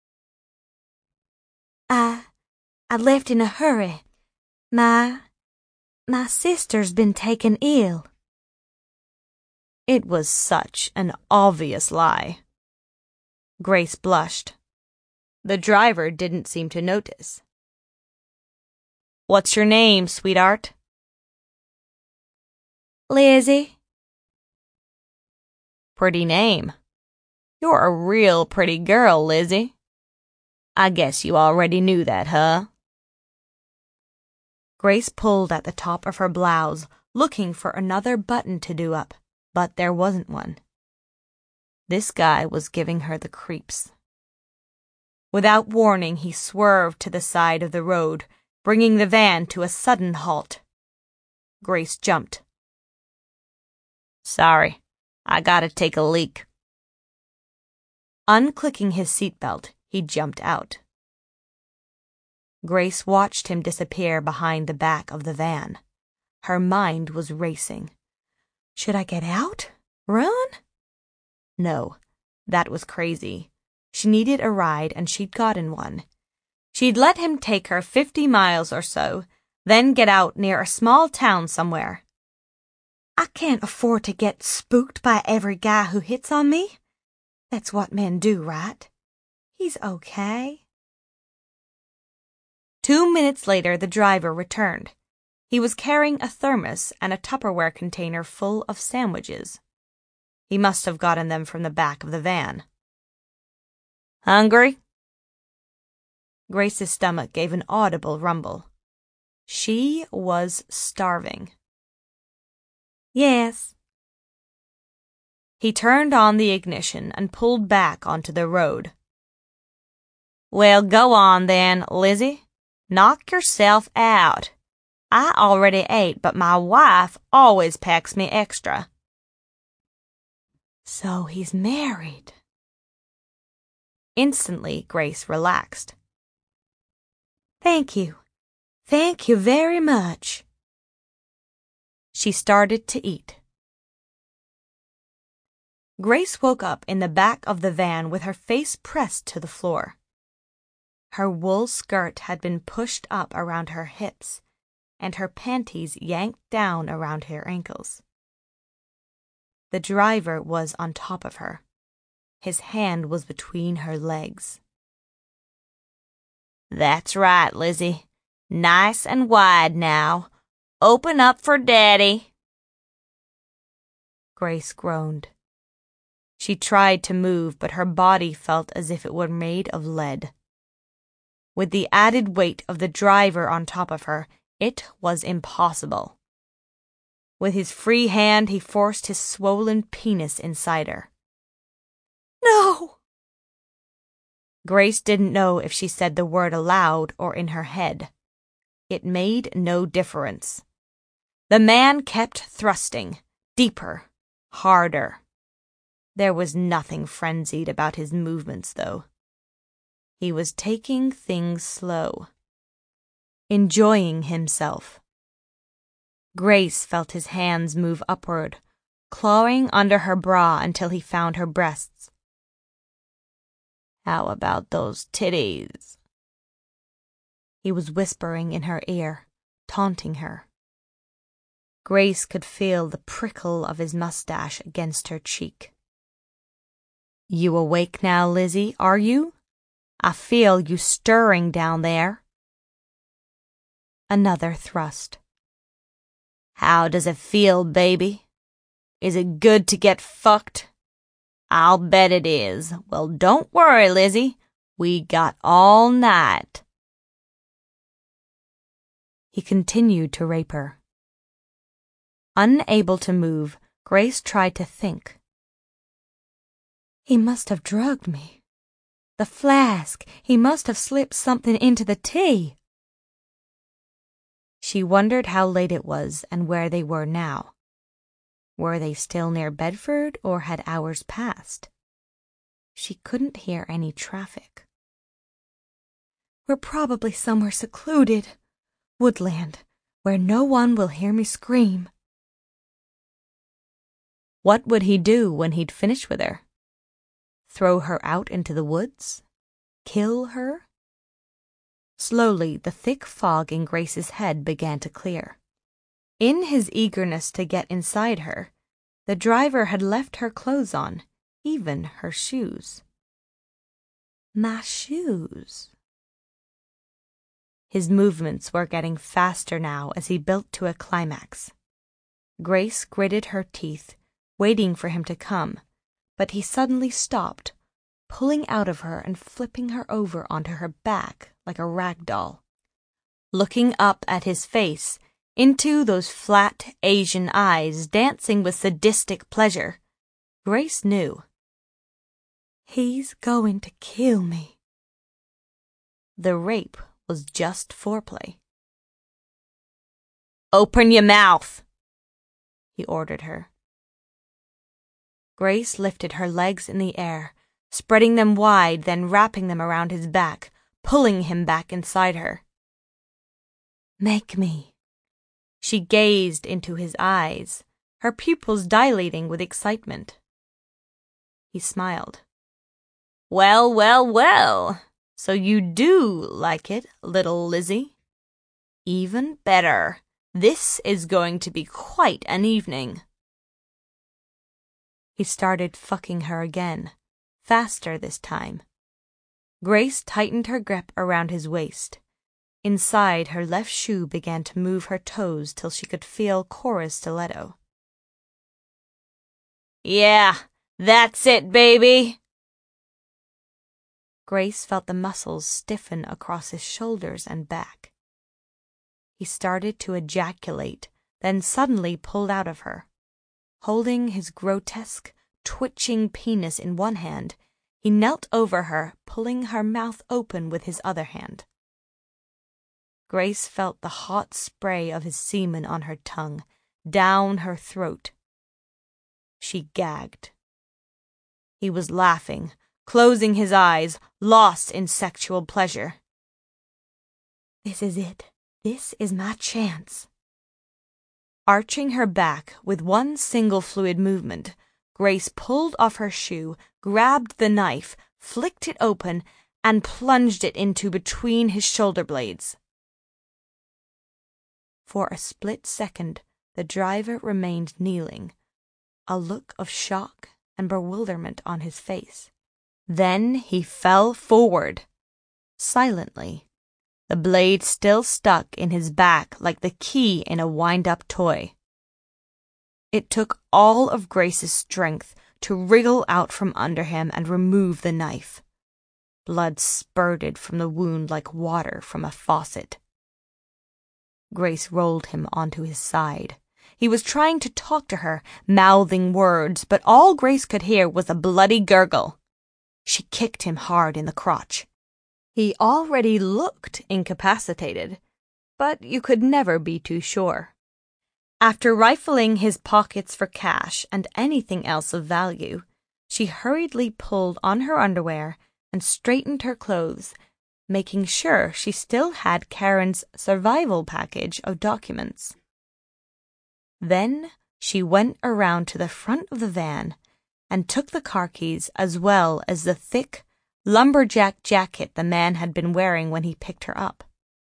Speaker 1: I, I left in a hurry. My, my sister's been taken ill. It was such an obvious lie. Grace blushed. The driver didn't seem to notice. What's your name, sweetheart? Lizzie. Pretty name. You're a real pretty girl, Lizzie. I guess you already knew that, huh? Grace pulled at the top of her blouse, looking for another button to do up, but there wasn't one. This guy was giving her the creeps. Without warning, he swerved to the side of the road, bringing the van to a sudden halt. Grace jumped. Sorry, I gotta take a leak. Unclicking his seatbelt, he jumped out. Grace watched him disappear behind the back of the van. Her mind was racing. Should I get out? Run? No, that was crazy. She needed a ride, and she'd gotten one. She'd let him take her fifty miles or so, then get out near a small town somewhere. I can't afford to get spooked by every guy who hits on me. That's what men do, right? He's okay. Two minutes later, the driver returned. He was carrying a thermos and a Tupperware container full of sandwiches. He must have gotten them from the back of the van. Hungry? Grace's stomach gave an audible rumble. She was starving. Yes. He turned on the ignition and pulled back onto the road. Well, go on then, Lizzie. Knock yourself out. I already ate, but my wife always packs me extra. So he's married. Instantly, Grace relaxed. Thank you. Thank you very much. She started to eat. Grace woke up in the back of the van with her face pressed to the floor. Her wool skirt had been pushed up around her hips, and her panties yanked down around her ankles. The driver was on top of her. His hand was between her legs. That's right, Lizzie. Nice and wide now. Open up for Daddy. Grace groaned. She tried to move, but her body felt as if it were made of lead. With the added weight of the driver on top of her, it was impossible. With his free hand, he forced his swollen penis inside her. No! Grace didn't know if she said the word aloud or in her head. It made no difference. The man kept thrusting, deeper, harder. There was nothing frenzied about his movements, though. He was taking things slow, enjoying himself. Grace felt his hands move upward, clawing under her bra until he found her breasts. "How about those titties?" He was whispering in her ear, taunting her. Grace could feel the prickle of his mustache against her cheek. "You awake now, Lizzie, are you? I feel you stirring down there." Another thrust. "How does it feel, baby? Is it good to get fucked?" "I'll bet it is. Well, don't worry, Lizzie. We got all night." He continued to rape her. Unable to move, Grace tried to think. He must have drugged me. The flask. He must have slipped something into the tea. She wondered how late it was and where they were now. Were they still near Bedford, or had hours passed? She couldn't hear any traffic. "We're probably somewhere secluded. Woodland, where no one will hear me scream." What would he do when he'd finished with her? Throw her out into the woods? Kill her? Slowly, the thick fog in Grace's head began to clear. In his eagerness to get inside her, the driver had left her clothes on, even her shoes. My shoes. His movements were getting faster now as he built to a climax. Grace gritted her teeth, waiting for him to come, but he suddenly stopped, pulling out of her and flipping her over onto her back like a rag doll. Looking up at his face, into those flat Asian eyes dancing with sadistic pleasure, Grace knew. He's going to kill me. The rape was just foreplay. "Open your mouth," he ordered her. Grace lifted her legs in the air, spreading them wide, then wrapping them around his back, pulling him back inside her. "Make me." She gazed into his eyes, her pupils dilating with excitement. He smiled. "Well, well, well. So you do like it, little Lizzie? Even better. This is going to be quite an evening." He started fucking her again, faster this time. Grace tightened her grip around his waist. Inside, her left shoe began to move her toes till she could feel Cora's stiletto. "Yeah, that's it, baby." Grace felt the muscles stiffen across his shoulders and back. He started to ejaculate, then suddenly pulled out of her. Holding his grotesque, twitching penis in one hand, he knelt over her, pulling her mouth open with his other hand. Grace felt the hot spray of his semen on her tongue, down her throat. She gagged. He was laughing, closing his eyes, lost in sexual pleasure. "This is it. This is my chance." Arching her back with one single fluid movement, Grace pulled off her shoe, grabbed the knife, flicked it open, and plunged it into between his shoulder blades. For a split second, the driver remained kneeling, a look of shock and bewilderment on his face. Then he fell forward, silently, the blade still stuck in his back like the key in a wind-up toy. It took all of Grace's strength to wriggle out from under him and remove the knife. Blood spurted from the wound like water from a faucet. Grace rolled him onto his side. He was trying to talk to her, mouthing words, but all Grace could hear was a bloody gurgle. She kicked him hard in the crotch. He already looked incapacitated, but you could never be too sure. After rifling his pockets for cash and anything else of value, she hurriedly pulled on her underwear and straightened her clothes, making sure she still had Karen's survival package of documents. Then she went around to the front of the van and took the car keys as well as the thick, lumberjack jacket the man had been wearing when he picked her up.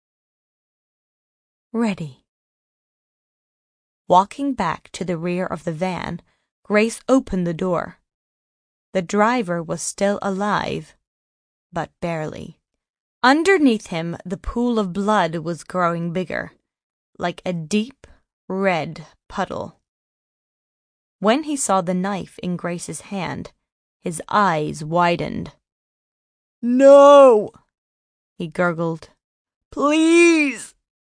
Speaker 1: Ready. Walking back to the rear of the van, Grace opened the door. The driver was still alive, but barely. Underneath him, the pool of blood was growing bigger, like a deep, red puddle. When he saw the knife in Grace's hand, his eyes widened. "No!" he gurgled. "Please!"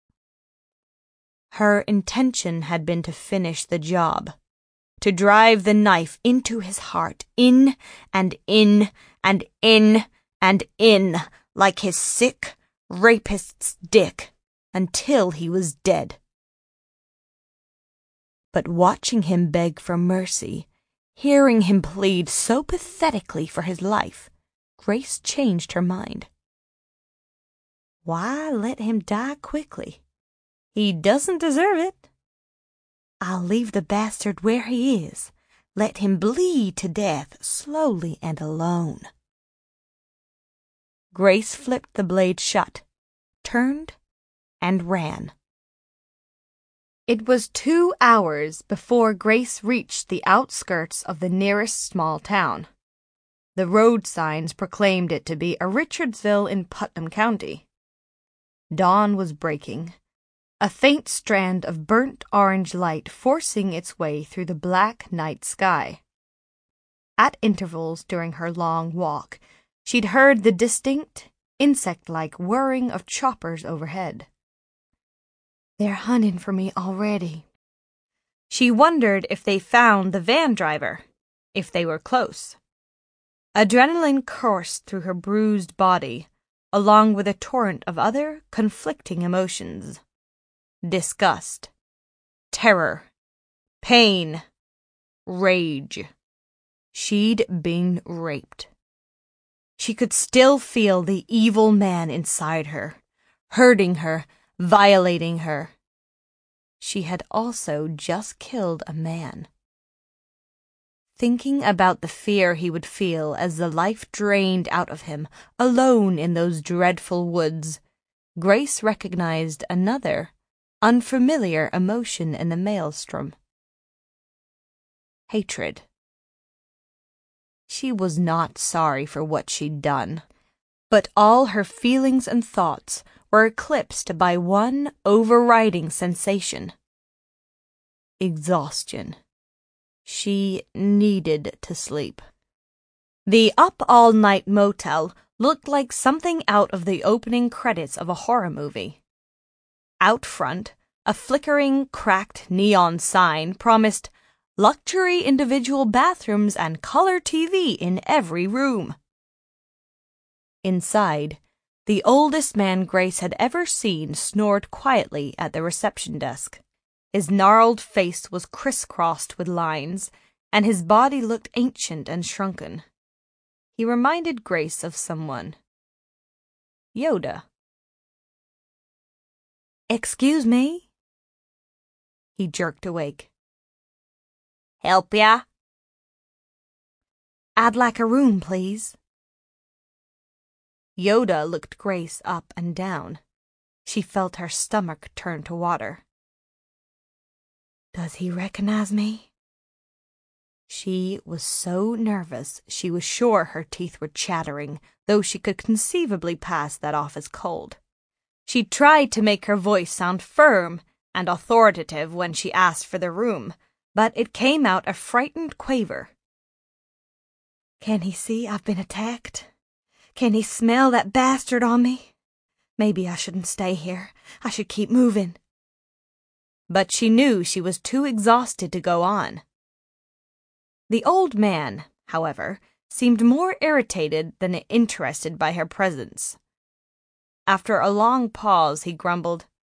Speaker 1: Her intention had been to finish the job, to drive the knife into his heart, in and in and in and in, like his sick rapist's dick, until he was dead. But watching him beg for mercy, hearing him plead so pathetically for his life, Grace changed her mind. Why let him die quickly? He doesn't deserve it. I'll leave the bastard where he is. Let him bleed to death slowly and alone. Grace flipped the blade shut, turned, and ran. It was two hours before Grace reached the outskirts of the nearest small town. The road signs proclaimed it to be a Richardsville in Putnam County. Dawn was breaking, a faint strand of burnt orange light forcing its way through the black night sky. At intervals during her long walk, she'd heard the distinct, insect-like whirring of choppers overhead. They're hunting for me already. She wondered if they found the van driver, if they were close. Adrenaline coursed through her bruised body, along with a torrent of other conflicting emotions. Disgust, terror, pain, rage. She'd been raped. She could still feel the evil man inside her, hurting her, violating her. She had also just killed a man. Thinking about the fear he would feel as the life drained out of him, alone in those dreadful woods, Grace recognized another, unfamiliar emotion in the maelstrom. Hatred. She was not sorry for what she'd done, but all her feelings and thoughts were eclipsed by one overriding sensation. Exhaustion. She needed to sleep. The up-all-night motel looked like something out of the opening credits of a horror movie. Out front, a flickering, cracked neon sign promised luxury individual bathrooms and color T V in every room. Inside, the oldest man Grace had ever seen snored quietly at the reception desk. His gnarled face was crisscrossed with lines, and his body looked ancient and shrunken. He reminded Grace of someone. Yoda. "Excuse me?" He jerked awake. "Help ya?" "I'd like a room, please." Yoda looked Grace up and down. She felt her stomach turn to water. Does he recognize me? She was so nervous she was sure her teeth were chattering, though she could conceivably pass that off as cold. She tried to make her voice sound firm and authoritative when she asked for the room, but it came out a frightened quaver. Can he see I've been attacked? Can he smell that bastard on me? Maybe I shouldn't stay here. I should keep moving. But she knew she was too exhausted to go on. The old man, however, seemed more irritated than interested by her presence. After a long pause, he grumbled,